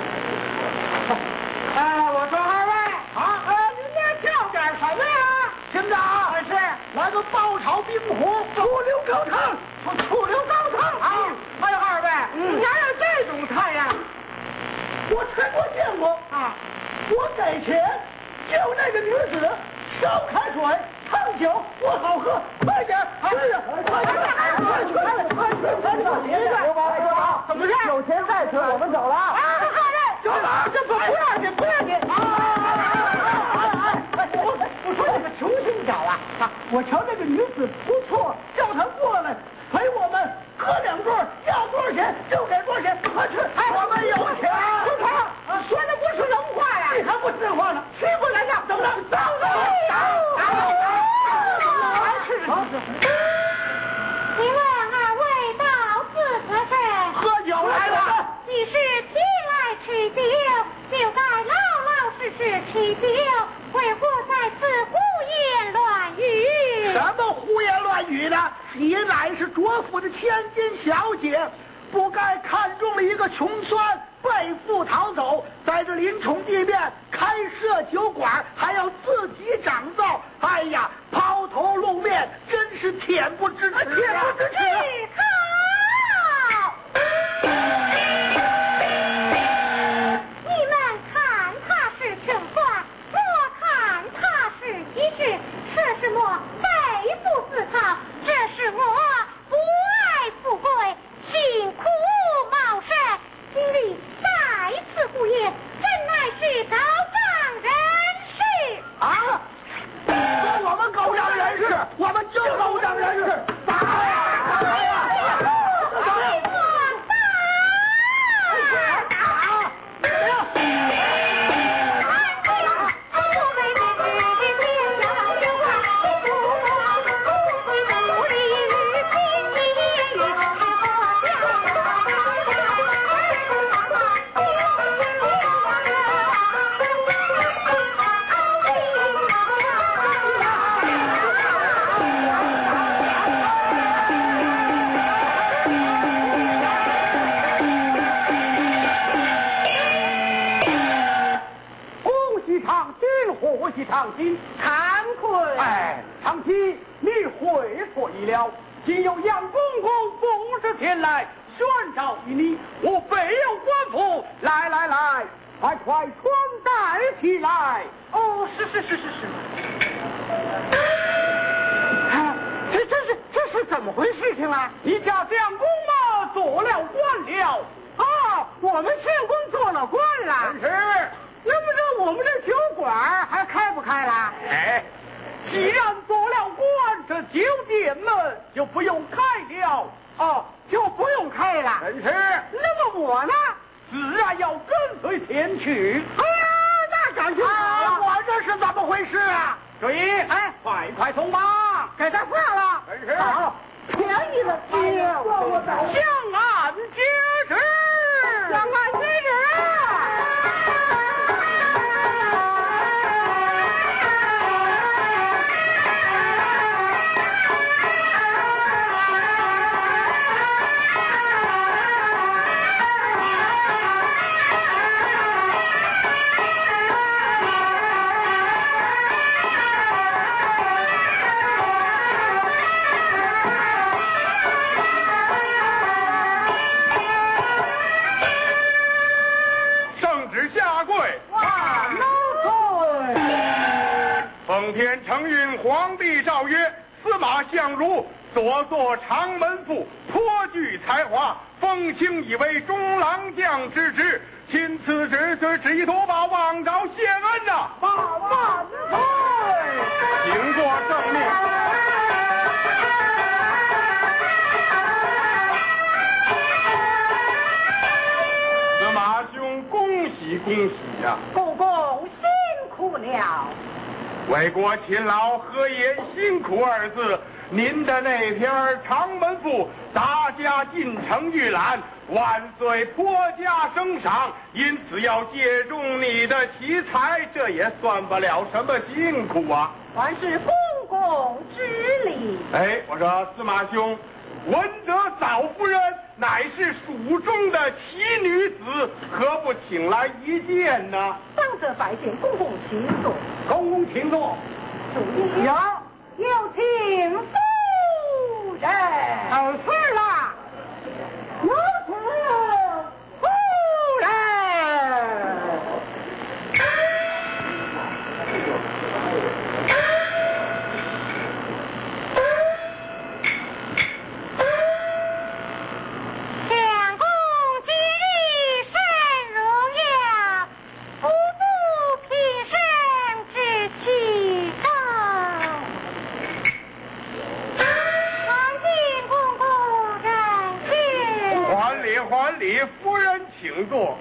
哎，我说二位啊，呃，您这叫点什么呀？厅长，是来个爆炒冰壶，醋溜高汤，醋溜高汤。好，还有二位，哪有这种菜呀？我吃过见过啊，我给钱，就那个女子烧开水烫酒，我好喝，快点吃啊！快点，快去，快去，快去！刘宝，刘宝，怎么事？有钱再吃，我们走了。啊，二位，小马，这不不要紧，不要紧。啊！我我说你个穷心脚啊！啊，我瞧这个女子不错，叫她过来陪我们喝两盅，要多少钱就给多少钱，快去！我们有钱。不成，说的不是人话呀！你还不是话呢？欺负人家，怎么着？走走走走走！还是请问二位到此何事？ 喝酒来了。 既是前来吃酒，就该老老实实吃酒，为何在此胡言乱语？ 什么胡言乱语呢？你乃是卓府的千金小姐，不该看中了一个穷酸，被父逃走，在这林宠地面开设酒馆，还要自己掌造。哎呀，抛头露面，真是恬不知耻啊！恬不知耻！ 好，你们看他是穷酸，我看他是机智，这是我背负自讨，这是我不爱富贵，辛苦冒生，今日再次胡言，真乃是高尚人士啊！说我们狗仗人势，我们就狗仗人势，打呀打呀！ 给我打！ 打！呼吸长新， 惭愧。 哎，长期你会错意了。今有杨公公奉旨前来宣召于你，我备有官府。来来来，快快穿戴起来。 哦，是是是是是。 怎么回事情啊？ 你家相公嘛做了官了。 哦，我们相公做了官了。 是。 那么这我们这酒馆还开不开了？ 哎，既然做了官，这酒店们就不用开了。 哦，就不用开了。 真是。 那么我呢？ 自然要跟随前去。 哎呀，那感情好啊！我这是怎么回事啊？注意， 哎， 快快送马， 给他放了。 真是。 好，便宜了爹， 向俺接旨， 向俺接旨。 奉天承运，皇帝诏曰：司马相如所作长门赋，颇具才华，封卿以为中郎将之职。钦此旨，罪旨意图报，望召谢恩呐！ 万万岁！ 请过正命。司马兄，恭喜恭喜呀、啊！ 公公辛苦了。 为国勤劳，何言辛苦二字？您的那篇长门赋，大家进城预览，万岁颇加升赏，因此要借重你的奇才，这也算不了什么辛苦啊。 还是公公之礼。 哎，我说司马兄，闻得嫂夫人乃是蜀中的奇女子，何不请来一见呢？ 当着拜见公公，请坐。 公公请坐。 有有请夫人。 有事了。有请夫人。 相公今日甚荣耀，不负平生之期待。参见公公人选。 还礼还礼，夫人请坐。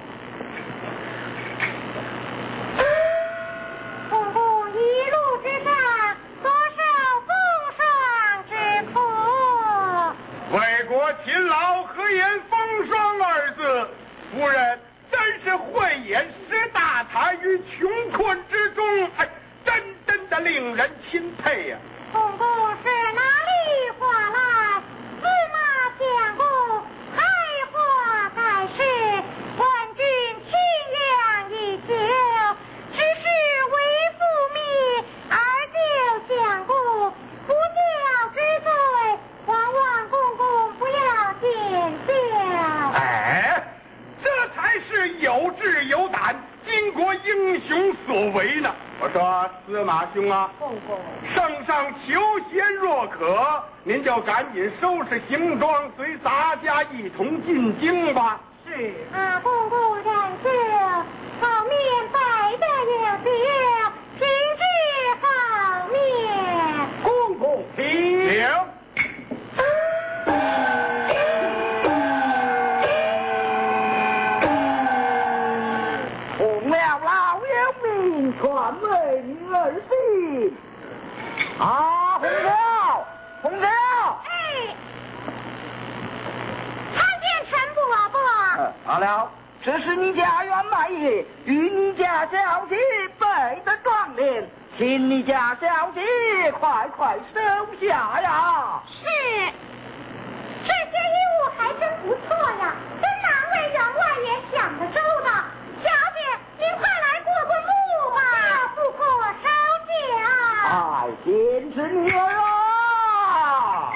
公公一路之上，多少风霜之苦。 为国勤劳，何言风霜二字？夫人真是慧眼识大才于穷困之中，哎，真真的令人钦佩呀、 啊！公公是哪里话来？司马相公才华盖世，万军清扬已久，只是为父命而救相公，不孝之罪，望望公公不要见笑。 哎，这才是有志有胆、巾帼英雄所为呢。我说司马兄啊， 公公， 圣上求贤若渴，您就赶紧收拾行装，随咱家一同进京吧。 是啊，公公仁寿，好面白的有酒，品质好面。 公公请。 请。 奉了老爷命，传为你儿媳。啊，红条，红条。 哎，参见陈伯伯。 好了，这是你家员外爷与你家小姐备的状联，请你家小姐快快收下呀。 是，这些衣物还真不错呀，真难为员外爷想得周到。小姐，您快来过过目吧，不可收下。 哎，坚持女儿啊！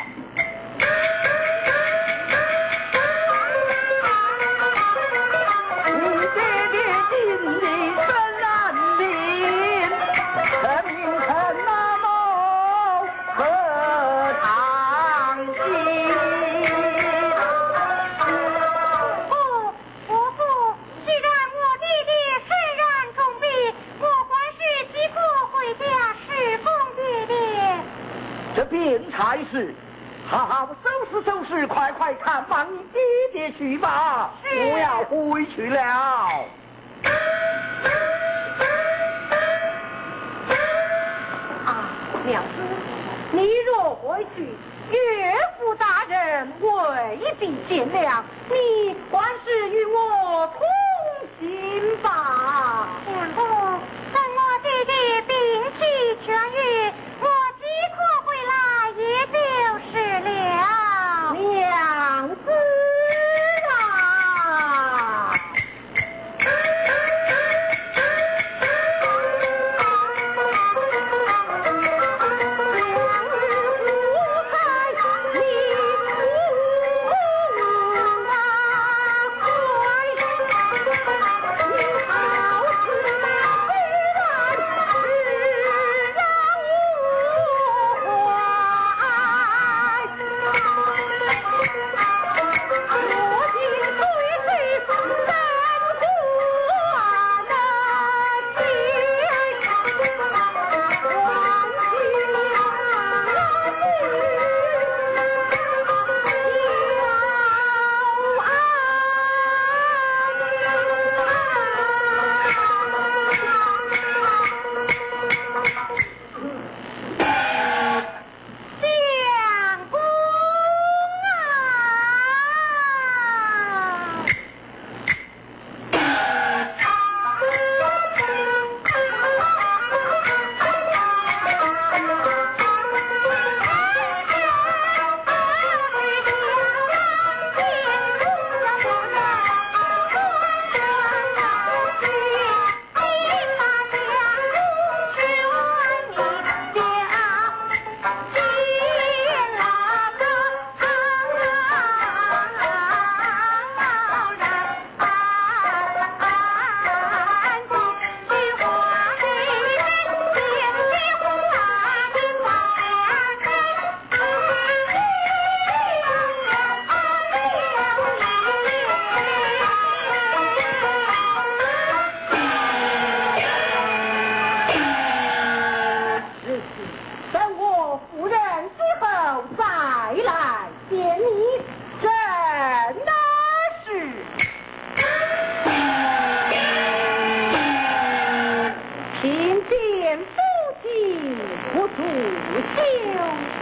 你爹爹心里深难明，陈明陈那谋何尝行？ 这边差事。好，收拾收拾，快快看望你爹爹去吧，我要回去了。 啊，娘子，你若回去，岳父大人未必见谅，你还是与我同行吧。 相公，等我爹爹病体痊愈，我即刻回来，也就是了。 娘子啊！ 听见不听不足羞。